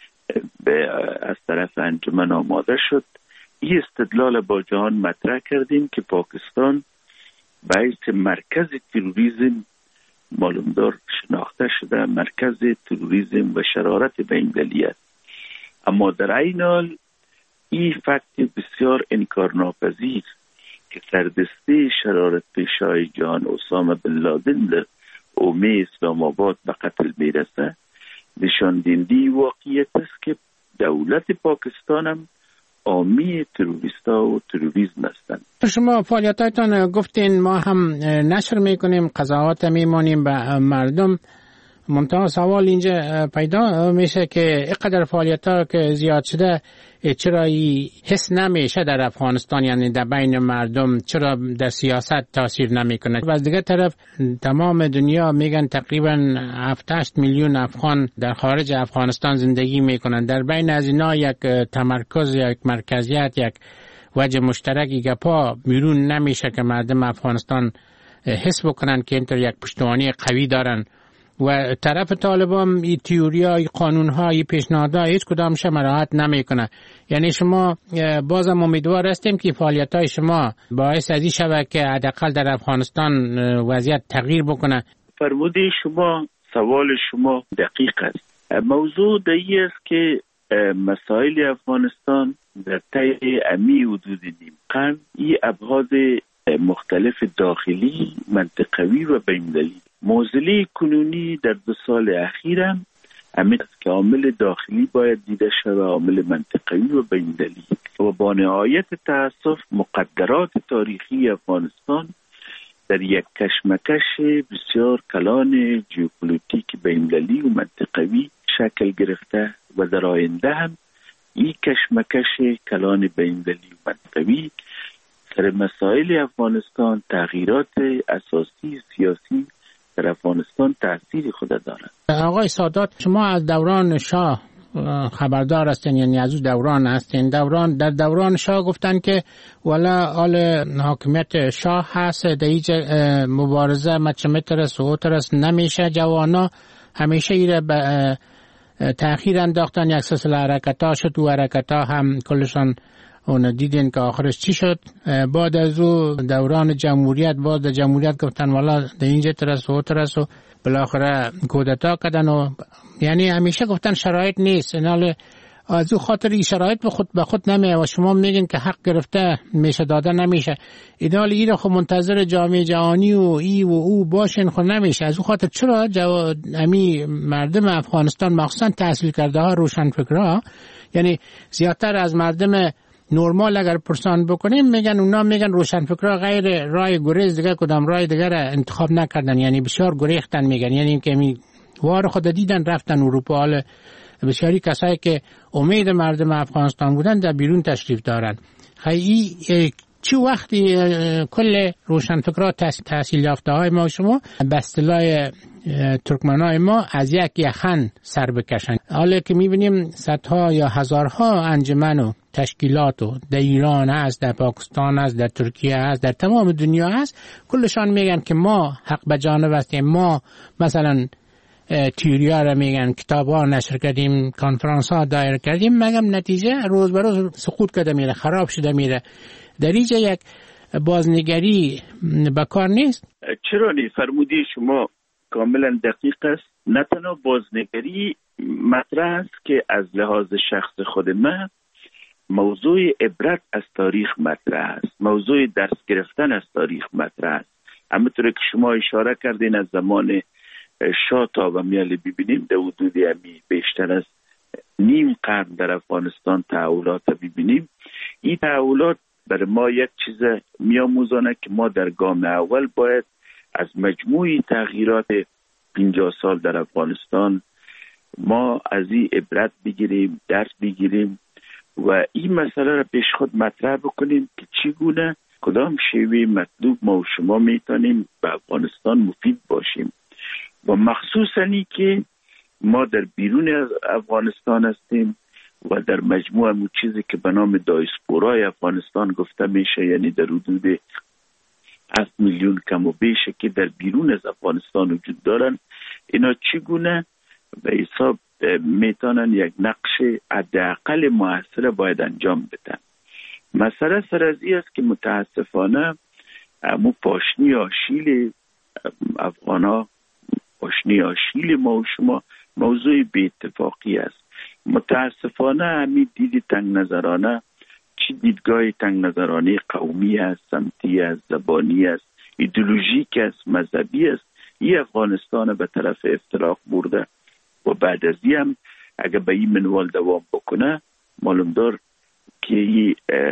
از طرف انجمن آماده شد. این استدلال با جهان مطرح کردیم که پاکستان باعث مرکز تروریسم معلومدار شناخته شده، مرکز تروریسم و شرارت بین‌المللی است. اما در عین حال این فکت بسیار انکارناپذیر که سردسته شرارت پیشای جهان اسامه بن لادن در حومه اسلام آباد به قتل میرسه نشان دهنده واقعیت است که دولت پاکستان هم حامی تروریستا و تروریسم هستند. شما فعالیتاتان گفتین ما هم نشر میکنیم، قضاوت میمونیم به مردم. منتها سوال اینجا پیدا میشه که اینقدر فعالیت‌ها که زیاد شده چرا حس نمیشه در افغانستان، یعنی در بین مردم چرا در سیاست تاثیر نمیکنه؟ و از دیگه طرف تمام دنیا میگن تقریبا 7-8 میلیون افغان در خارج افغانستان زندگی میکنن. در بین از اینا یک تمرکز، یک مرکزیت، یک وجه مشترکی گپا بیرون نمیشه که مردم افغانستان حس بکنن که اینطور یک پشتوانه قوی دارن. و طرف طالبان این تئوریا، این قانون‌ها، این پیشنهادها هیچ کدامش مراعات نمیکنه. یعنی شما بازم امیدوار هستیم که فعالیت‌های شما باعث از این شود که حداقل در افغانستان وضعیت تغییر بکنه. فرموده شما، سوال شما دقیق است. موضوع این است که مسائل افغانستان در طی امی حدود نیم قرن این ابعاد مختلف داخلی، منطقوی و بین‌المللی. معضله کنونی در 2 سال اخیر هم همین است که عامل داخلی باید دیده شود، عامل منطقوی و بین‌المللی. و با نهایت تأسف مقدرات تاریخی افغانستان در یک کشمکش بسیار کلان ژئوپلیتیک بین‌المللی و منطقوی شکل گرفته و در آینده هم این کشمکش کلان بین‌المللی و منطقوی سر مسائل افغانستان تغییرات اساسی سیاسی در افغانستان تأثیر خود دارد. آقای سادات، شما از دوران شاه خبردار هستین، یعنی از اون دوران هستین. در دوران شاه گفتن که ولا آل حاکمیت شاه هست دیج مبارزه مچمترس و ترس نمیشه. جوانا همیشه ایره به تأخیر انداختن. یک سلسله حرکت ها شد و حرکت ها هم کلشان اون دیدین که آخرش چی شد. بعد از او دوران جمهوریت گفتن والا در اینجا ترس و ترس و بالاخره کودتا کردن و یعنی همیشه گفتن شرایط نیست. اینال از او خاطر این شرایط به خود نمیه و شما میگین که حق گرفته میشه داده نمیشه. اینال این خب منتظر جامعه جهانی و ای و او باشین خود نمیشه. از او خاطر چرا امی مردم افغانستان مخصوصا تحصیل کرده ها روشنفکرها، یعنی زیادتر از مردم نورمال اگر پرسان بکنیم اونا میگن روشنفکرها غیر راه گریز دیگه کدام راه دیگر انتخاب نکردن، یعنی بسیار گریختن. میگن یعنی که وار خود دیدن رفتن اروپا. حال بسیاری کسایی که امید مردم افغانستان بودن در بیرون تشریف دارن. خیلی چه وقتی کل روشنفکرها تحصیل یافته های ما شما به اصطلاح ترکمنای ما از یک یخن سر بکشن. حالا که میبینیم صدها یا هزارها انجمن و تشکیلات در ایران هست، در پاکستان هست، در ترکیه هست، در تمام دنیا هست، کلشان میگن که ما حق به جانب هستیم. ما مثلا تیوریا را میگن، کتاب ها نشر کردیم، کنفرانس ها دایر کردیم، مگم نتیجه روز به روز سقوط کرده میره، خراب شده میره. در اینجا یک بازنگری بکار نیست؟ چرا نیست؟ فرمودی شما کاملا دقیق است. نه تنها بازنگری مطرح است که از لحاظ شخص خود من موضوع عبرت از تاریخ مطرح است، موضوع درس گرفتن از تاریخ مطرح است. همونطور که شما اشاره کردین از زمان شاه تا و میاله ببینیم در حدود بیشتر از نیم قرن در افغانستان تحولات ببینیم. این تحولات برای ما یک چیز میاموزانه که ما در گام اول باید از مجموعی تغییرات 50 سال در افغانستان ما از این عبرت بگیریم، درس بگیریم و این مسئله را پیش خود مطرح بکنیم که چگونه کدام شیوه مطلوب ما و شما میتونیم به افغانستان مفید باشیم و مخصوصا ای که ما در بیرون از افغانستان هستیم و در مجموع همون چیزی که به نام دایسپورای افغانستان گفته میشه، یعنی در حدود 7 میلیون کم و بیشه که در بیرون از افغانستان وجود دارن، اینا چگونه به حساب میتونن یک نقش حداقل موثر باید انجام بدن. مسئله سر از این است که متاسفانه مو پاشنی آشیل افغانا، پاشنی آشیل ما و شما موضوع بی اتفاقی است. متاسفانه همین دید تنگ نظرانه، چی دیدگاه تنگ نظرانه قومی است، سمتی است، زبانی است، ایدئولوژیک است، مذهبی است، این افغانستان به طرف افتراق برده و بعد از این هم اگر به این منوال دوام بکنه معلوم دار که این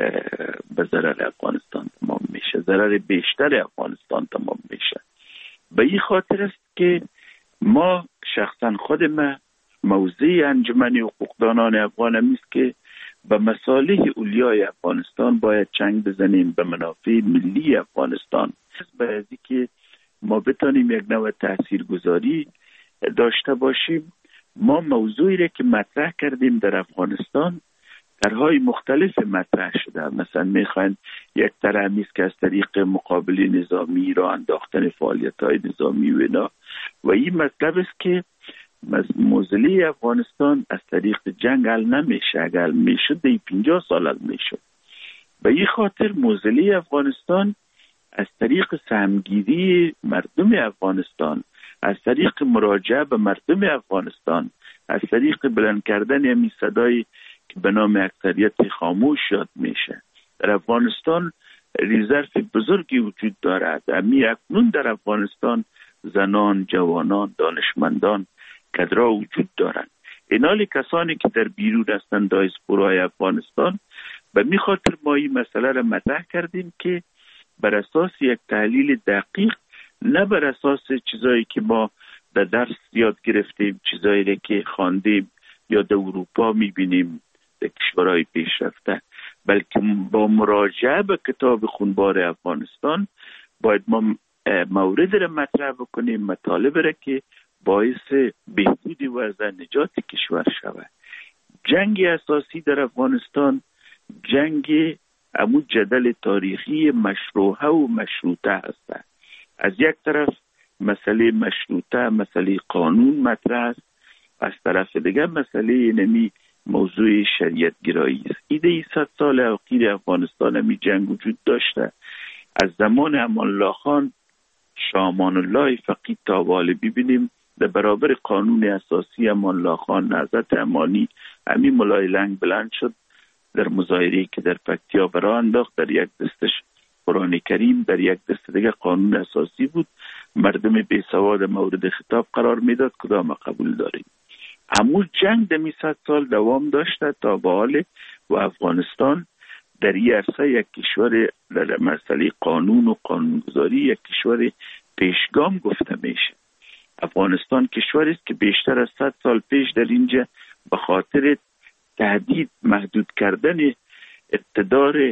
به ضرر افغانستان تمام میشه، ضرر بیشتر افغانستان تمام میشه. به این خاطر است که ما شخصا خود ما موضع انجمن حقوقدانان افغان همیست که به مصالح اولیای افغانستان باید چنگ بزنیم، به منافع ملی افغانستان، باید که ما بتانیم یک نوع تاثیرگذاری داشته باشیم. ما موضوعی را که مطرح کردیم در افغانستان طرح‌های مختلف مطرح شده. مثلا میخواین یک طرح همیست که از طریق مقابله نظامی را انداختن فعالیت‌های نظامی و اینا، و این مطلب است که موضوع افغانستان از طریق جنگ حل نمیشه. اگر میشد دی 50 سال حل میشد. به این خاطر موضوع افغانستان از طریق سهمگیری مردم افغانستان، از طریق مراجعه به مردم افغانستان، از طریق بلند کردن همین صدای که به نام اکثریت خاموش یاد میشه. در افغانستان ریزرو بزرگی وجود دارد. اکنون در افغانستان زنان، جوانان، دانشمندان، کدرها وجود دارند. اینالی کسانی که در بیرون هستند دایسپورای افغانستان، به می خاطر ما این مسئله را مطرح کردیم که بر اساس یک تحلیل دقیق، نه بر اساس چیزایی که ما در درس یاد گرفتیم، چیزایی که خواندیم یا در اروپا میبینیم در کشورهای پیشرفته، بلکه با مراجعه به کتاب خونبار افغانستان باید ما مورد را مطرح بکنیم، مطالب را که باعث بهبود وضع نجات کشور شود. جنگ اساسی در افغانستان جنگ امو جدل تاریخی مشروعه و مشروطه هست. از یک طرف مسئله مشروطه، مسئله قانون مطرح است، از طرف دیگر مسئله نمی موضوع شریعت گرایی است. ایده 100 سال اخیر افغانستان همی جنگ وجود داشته. از زمان امان الله خان شاه امان الله فقید تا حال ببینیم در برابر قانون اساسی امان الله خان نهضت امانی همی ملای لنگ بلند شد، در مظاهره‌ای که در پکتیا برآ انداخت، در یک دستش قرآن کریم، در یک دست دیگه قانون اساسی بود. مردم بی سواد مورد خطاب قرار میداد، کدام قبول داریم. همون جنگ دمی 100 سال دوام داشته تا به حال و افغانستان در این عرصه یک کشور در مسئله قانون و قانونگذاری یک کشور پیشگام گفته میشه. افغانستان کشوری است که بیشتر از 100 سال پیش در اینجا به خاطر تهدید محدود کردن اقتدار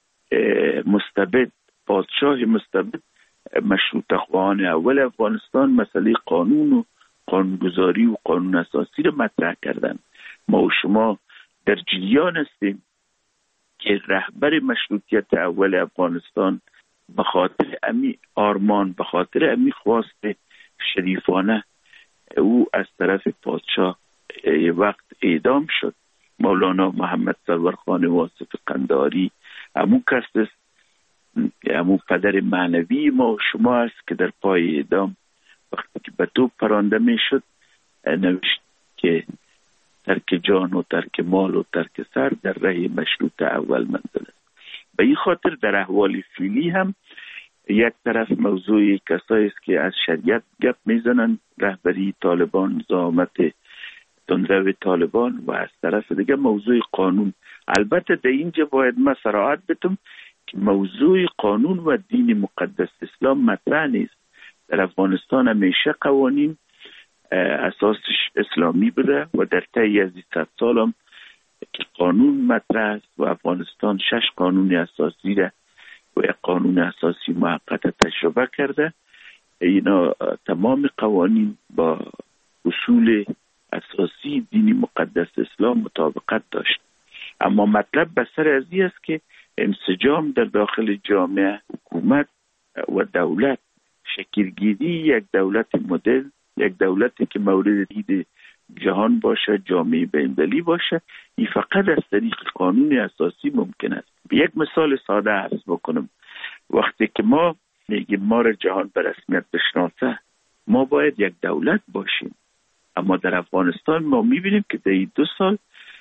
مستبد، پادشاه مستبد، مشروطه خواهان اول افغانستان مسئله قانون و قانونگذاری و قانون اساسی رو مطرح کردن. ما و شما در جریان هستیم که رهبر مشروطیت اول افغانستان به خاطر امی آرمان، به خاطر امی خواست شریفانه او از طرف پادشاه وقت اعدام شد. مولانا محمد سرور خان واصف قنداری همون کس است، همون پدر معنوی ما و شما است که در پای اعدام وقتی که به توپ پرانده می شد نوشت که ترک جان و ترک مال و ترک سر در راه مشروط اول منزل است. به این خاطر در احوال فعلی هم یک طرف موضوع کسایی است که از شریعت گپ میزنن، رهبری طالبان، زعامت تندرو طالبان، و از طرف دیگه موضوع قانون. البته در اینجا باید من صراحت بتم که موضوع قانون و دین مقدس اسلام مطرح نیست. در افغانستان همیشه قوانین اساسش اسلامی بوده و در طی از 100 سال هم که قانون مطرح است و افغانستان 6 قانون اساسی را و یک قانون اساسی موقت تجربه کرده. اینا تمام قوانین با اصول اساسی دین مقدس اسلام مطابقت داشت. اما مطلب بسر از این است که انسجام در داخل جامعه، حکومت و دولت، شکلگیری یک دولت مدل، یک دولتی که مورد دید جهان باشه، جامعه بین‌المللی باشه، این فقط از طریق قانون اساسی ممکن است. یک مثال ساده عرض بکنم. وقتی که ما میگیم ما را جهان به رسمیت بشناسه، ما باید یک دولت باشیم. اما در افغانستان ما میبینیم که در این 2 سال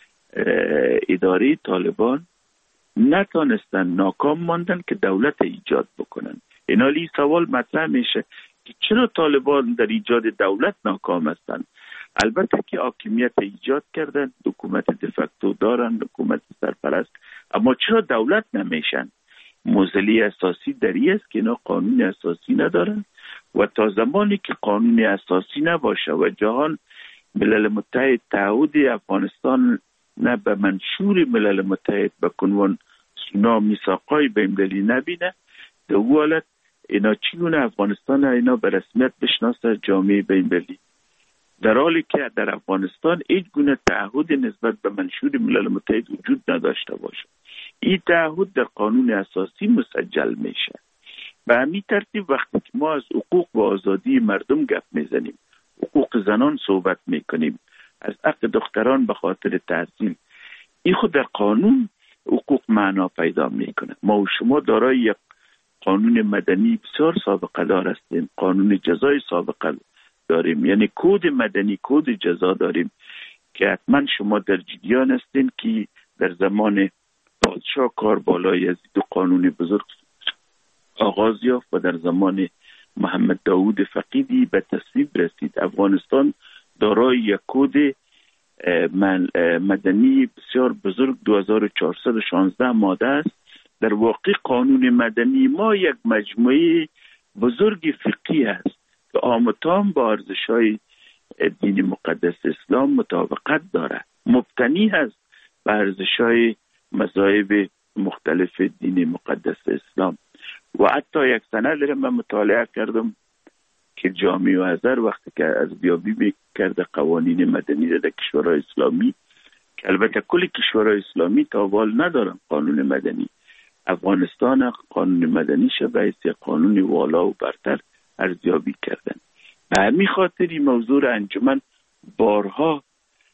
اداره طالبان نتانستن، ناکام ماندن که دولت ایجاد بکنن. اینالی سوال مطرح میشه که چرا طالبان در ایجاد دولت ناکام هستند؟ البته که حاکمیت ایجاد کردن، حکومت دفکتو دارن، حکومت سرپرست، اما چرا دولت نمیشن؟ موزلی اساسی در این است که اینا قانون اساسی ندارن و تا زمانی که قانون اساسی نباشه و جهان ملل متحد تعهد افغانستان نه به منشور ملل متحد به کنوان سونا میثاقای بین‌المللی نبینه، در او حالت اینا چگونه افغانستان اینا به رسمیت بشناسه جامعه بین‌المللی، در حالی که در افغانستان هیچ گونه تعهد نسبت به منشور ملل متحد وجود نداشته باشه. این تعهد در قانون اساسی مسجل میشه. به همین ترتیب وقتی که ما از حقوق و آزادی مردم گپ میزنیم، حقوق زنان صحبت میکنیم، از حق دختران به خاطر تحصیل، این خود در قانون حقوق معنا پیدا میکنه. ما و شما دارای یک قانون مدنی بسیار سابقه دار هستیم، قانون جزای سابقه داریم، یعنی کد مدنی، کد جزا داریم که حتما شما در جریان هستین که در زمان پادشاه کار بالای از دو قانون بزرگ آغاز یافت و در زمان محمد داود فقیدی به تصویب رسید. افغانستان دارای یک کد مدنی بسیار بزرگ 2416 ماده است. در واقع قانون مدنی ما یک مجموعه بزرگ فقهی است که آمتام با ارزش‌های دین مقدس اسلام مطابقت دارد، مبتنی است بر ارزش‌های مذاهب مختلف دین مقدس اسلام. و حتی یک سند را من مطالعه کردم که جامع الازهر وقتی که ارزیابی میکرده قوانین مدنی در کشورهای اسلامی، که البته کل کشورهای اسلامی تا حال ندارن قانون مدنی، افغانستان قانون مدنیش به حیث قانون والا و برتر ارزیابی کردن. به همین خاطر این موضوع انجمن بارها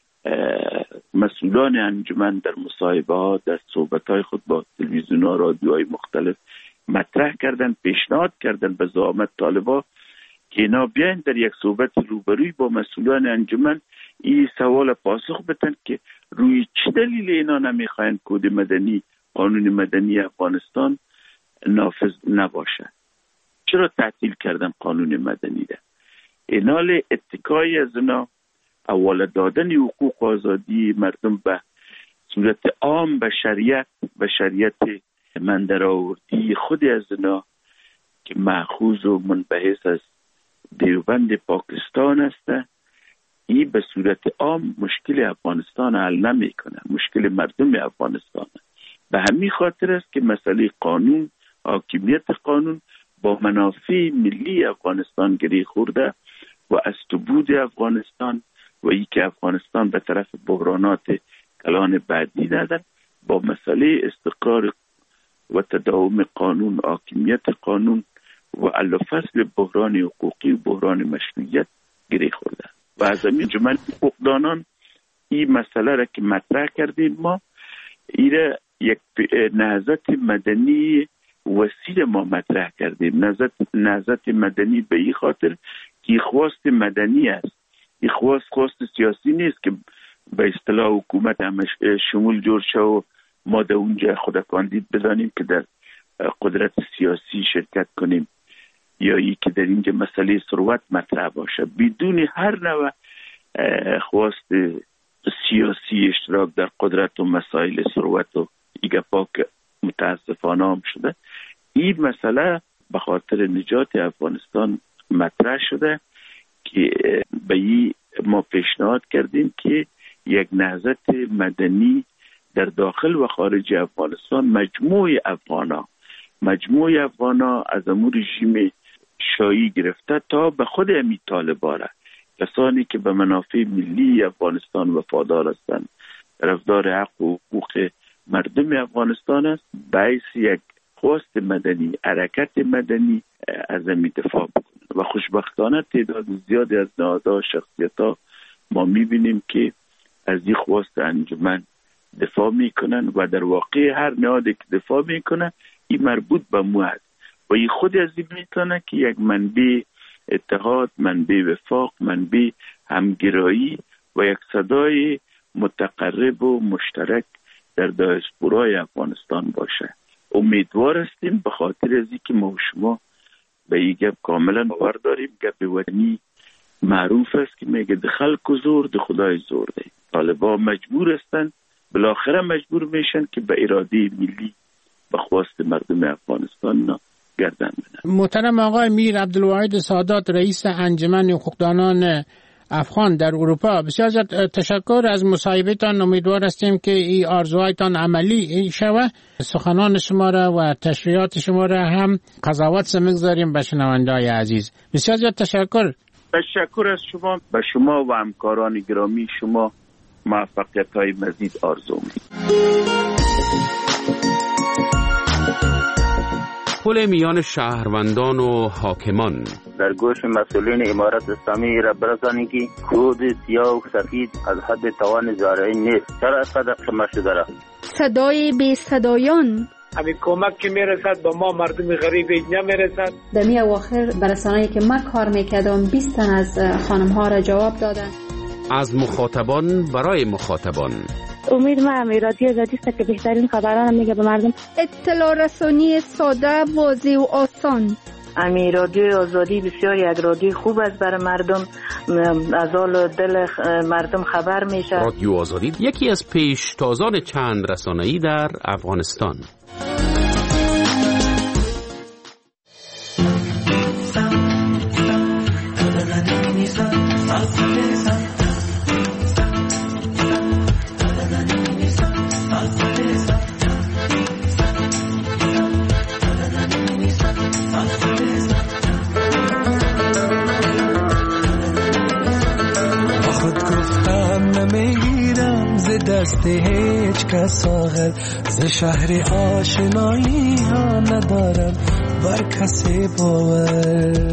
مسئولان انجمن در مصاحبه ها، در صحبت های خود با تلویزیون ها، رادیوهای مختلف مطرح کردن، پیشنهاد کردن به زعامت طالبا که اینا بیاین در یک صحبت روبروی با مسئولان انجمن این سوال پاسخ بدن که روی چه دلیل اینا نمیخواین کد مدنی، قانون مدنی افغانستان نافذ نباشه، چرا تعطیل کردن قانون مدنی ده. اینال اتکای از اینا اول دادن حقوق آزادی مردم به صورت عام به شریعت من در آوردی خود از اینا که مأخوذ و منبعث از دیوبند پاکستان است، این به صورت عام مشکل افغانستان حل نمی کنه، مشکل مردم افغانستان. به همین خاطر است که مسئله قانون، حاکمیت قانون با منافع ملی افغانستان گره خورده و از بود افغانستان و ای که افغانستان به طرف بحرانات کلان بعدی دادن، با مسئله استقرار و تداوم قانون، حاکمیت قانون و حل و فصل بحران حقوقی و بحران مشروعیت گره خورده. و از همین جمعیت حقوقدانان این مسئله را که مطرح کردیم، ما این یک نهضت مدنی وسیله ما مطرح کردیم. نهضت مدنی به این خاطر که خواست مدنی است، این خواست سیاسی نیست که به اصطلاح حکومت شمول جور شد و ما در اونجا خود کاندید بدانیم که در قدرت سیاسی شرکت کنیم یا ای که در اینجا مسئله ثروت مطرح باشه. بدون هر نوع خواست سیاسی اشتراک در قدرت و مسائل ثروت و ایگه پاک متاسفانه هم شده. این مسئله به خاطر نجات افغانستان مطرح شده که به این ما پیشنهاد کردیم که یک نهضت مدنی در داخل و خارج افغانستان مجموع افغانا از امور رژیم شاهی گرفته تا به خود امی طالبان، کسانی که به منافع ملی افغانستان وفادار هستند، طرفدار حق و حقوق مردم افغانستان است، باعث یک خواست مدنی، حرکت مدنی از امی دفاع بکنند. و خوشبختانه تعداد زیادی از نهادها، شخصیت‌ها ما می‌بینیم که از این خواست انجمن دفاع میکنن و در واقع هر نهادی که دفاع میکنه این مربوط به مو است و این خود از این میتونه که یک منبع اتحاد، منبع وفاق، منبع همگرایی و یک صدای متقرب و مشترک در دیاسپورای افغانستان باشه. امیدوار هستیم به خاطر از اینکه ما و شما به این گپ کاملا باور داریم. گپ وطنی معروف است که میگه ده خلق و زور ده خدای زور ده. طالبان مجبور هستند، بالاخره مجبور میشن که به اراده ملی به خواست مردم افغانستان گردن بدن. محترم آقای میر عبدالواحد سادات، رئیس انجمن حقوقدانان افغان در اروپا، بسیار تشکر از مصاحبهتان. امیدوار هستیم که این آرزوهایتان عملی شود. سخنان شما را و تشریحات شما را هم قضاوت سمگذاریم به شنونده‌های عزیز. بسیار تشکر. تشکر از شما، به شما و همکاران گرامی شما موفقیت‌های مزید آرزو می‌کنم. پل میان شهروندان و حاکمان در گوش مسئولین امارت اسلامی را برسانی که کود سیاه و سفید از حد توان زارعی نیست. چرا اینقدر قیمت شده؟ صدای بی صدایان، همین کمک که میرسد به ما مردم غریب نمیرسد. در می اواخر برسانه‌ای که من کار میکردم 20 تن از خانم ها را جواب دادن. از مخاطبان برای مخاطبان. امید ما رادیو آزادی است که بهترین خبران میگه به مردم. اطلاع رسانی ساده، واضح و آسان. امی رادیو آزادی بسیار یک رادیو خوب است برای مردم، از حال دل مردم خبر میشه. رادیو آزادی یکی از پیشتازان چند رسانه‌ای در افغانستان. ز دست هیچ کس آخر، ز شهر آشنایی ها ندارم بر کسی باور.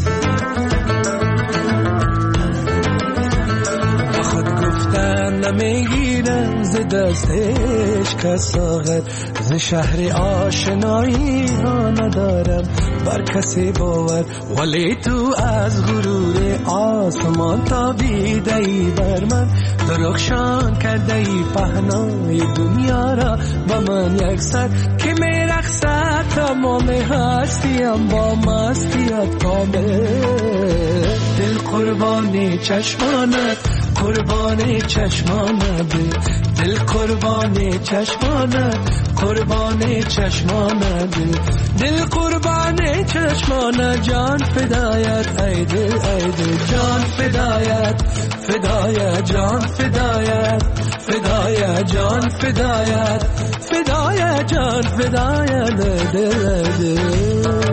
با خود گفتن نمیگیرم ز دست هیچ کس آخر، ز شهر آشنایی ها ندارم بر کسی باور. ولی تو از غرور آسمان تابیده ای بر من، درخشان کرده ای پهنای دنیا را با من یکسر، که میرقصد تمام هستیم با مستیت کامل. دل قربان چشمانت، قربان چشمانت، دل قربان چشمانت، قربان چشمانت، دل قربان چشمانت. جان فدایت ای دل، ای دل جان فدایت، فدایت جان فدایت، فدایت جان فدایت، فدایت جان فدایت دل دل.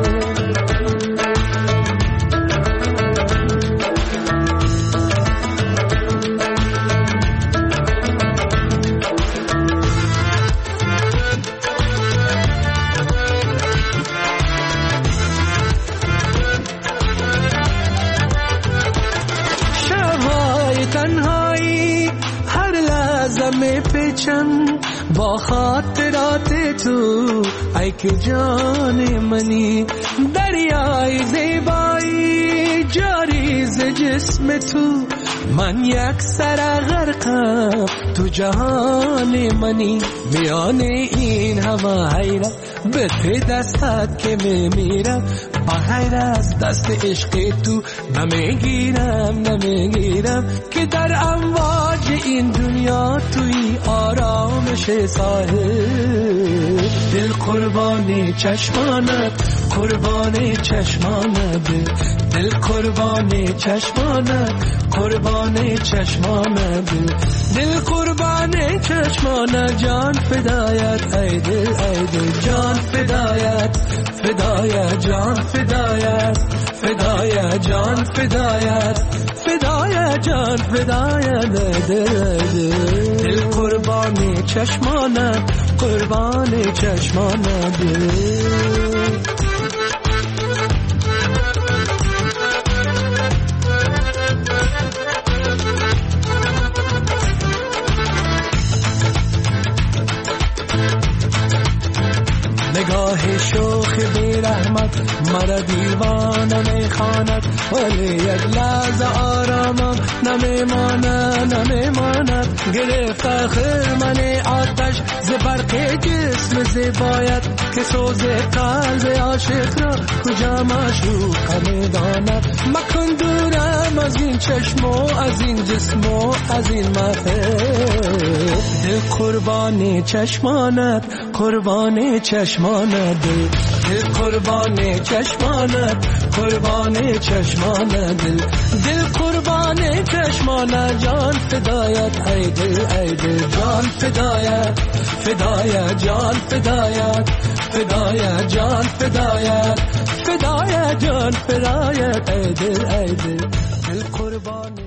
با خاطرات تو ای که جان منی، دریای زیبایی جاری ز جسم تو، من یک سر غرقم تو جهان منی. میان این همه حیرت به ته دستت که میمیرم، با غیر از دست عشق تو نمیگیرم، نمیگیرم که در امواج این دنیا توی آرامش ساحل. دل قربان چشمانت، قربان چشمانت، دل قربان چشمانت، قربان چشمانت، دل قربان چشمانت. جان فدایت ای دل، ای دل جان فدایت، فدایت جان فدایت، فدایت جان فدایت، فدایت جان فدایت دل قربان چشمانت، قربان چشمانت. نگاه شوخ بی رحمت مرا دیوانه میخواند، ولی یک لحظه آرامم نمیماند، نمیماند. گرفت آخر من آتش ز برق جسم زیبایت، که سوز قلب عاشق را کجا معشوق میداند. مکن دورم از این چشم و از این جسم و از این محفل. دل قربان چشمانت، قربان چشمانت، دل قربان چشمانت، قربان چشمانت، دل قربان چشمانت. جان فدایت ای دل، ای دل جان فدایت، فدایت جان فدایت، فدایت جان فدایت، فدایت جان فدایت ای دل، ای دل دل قربان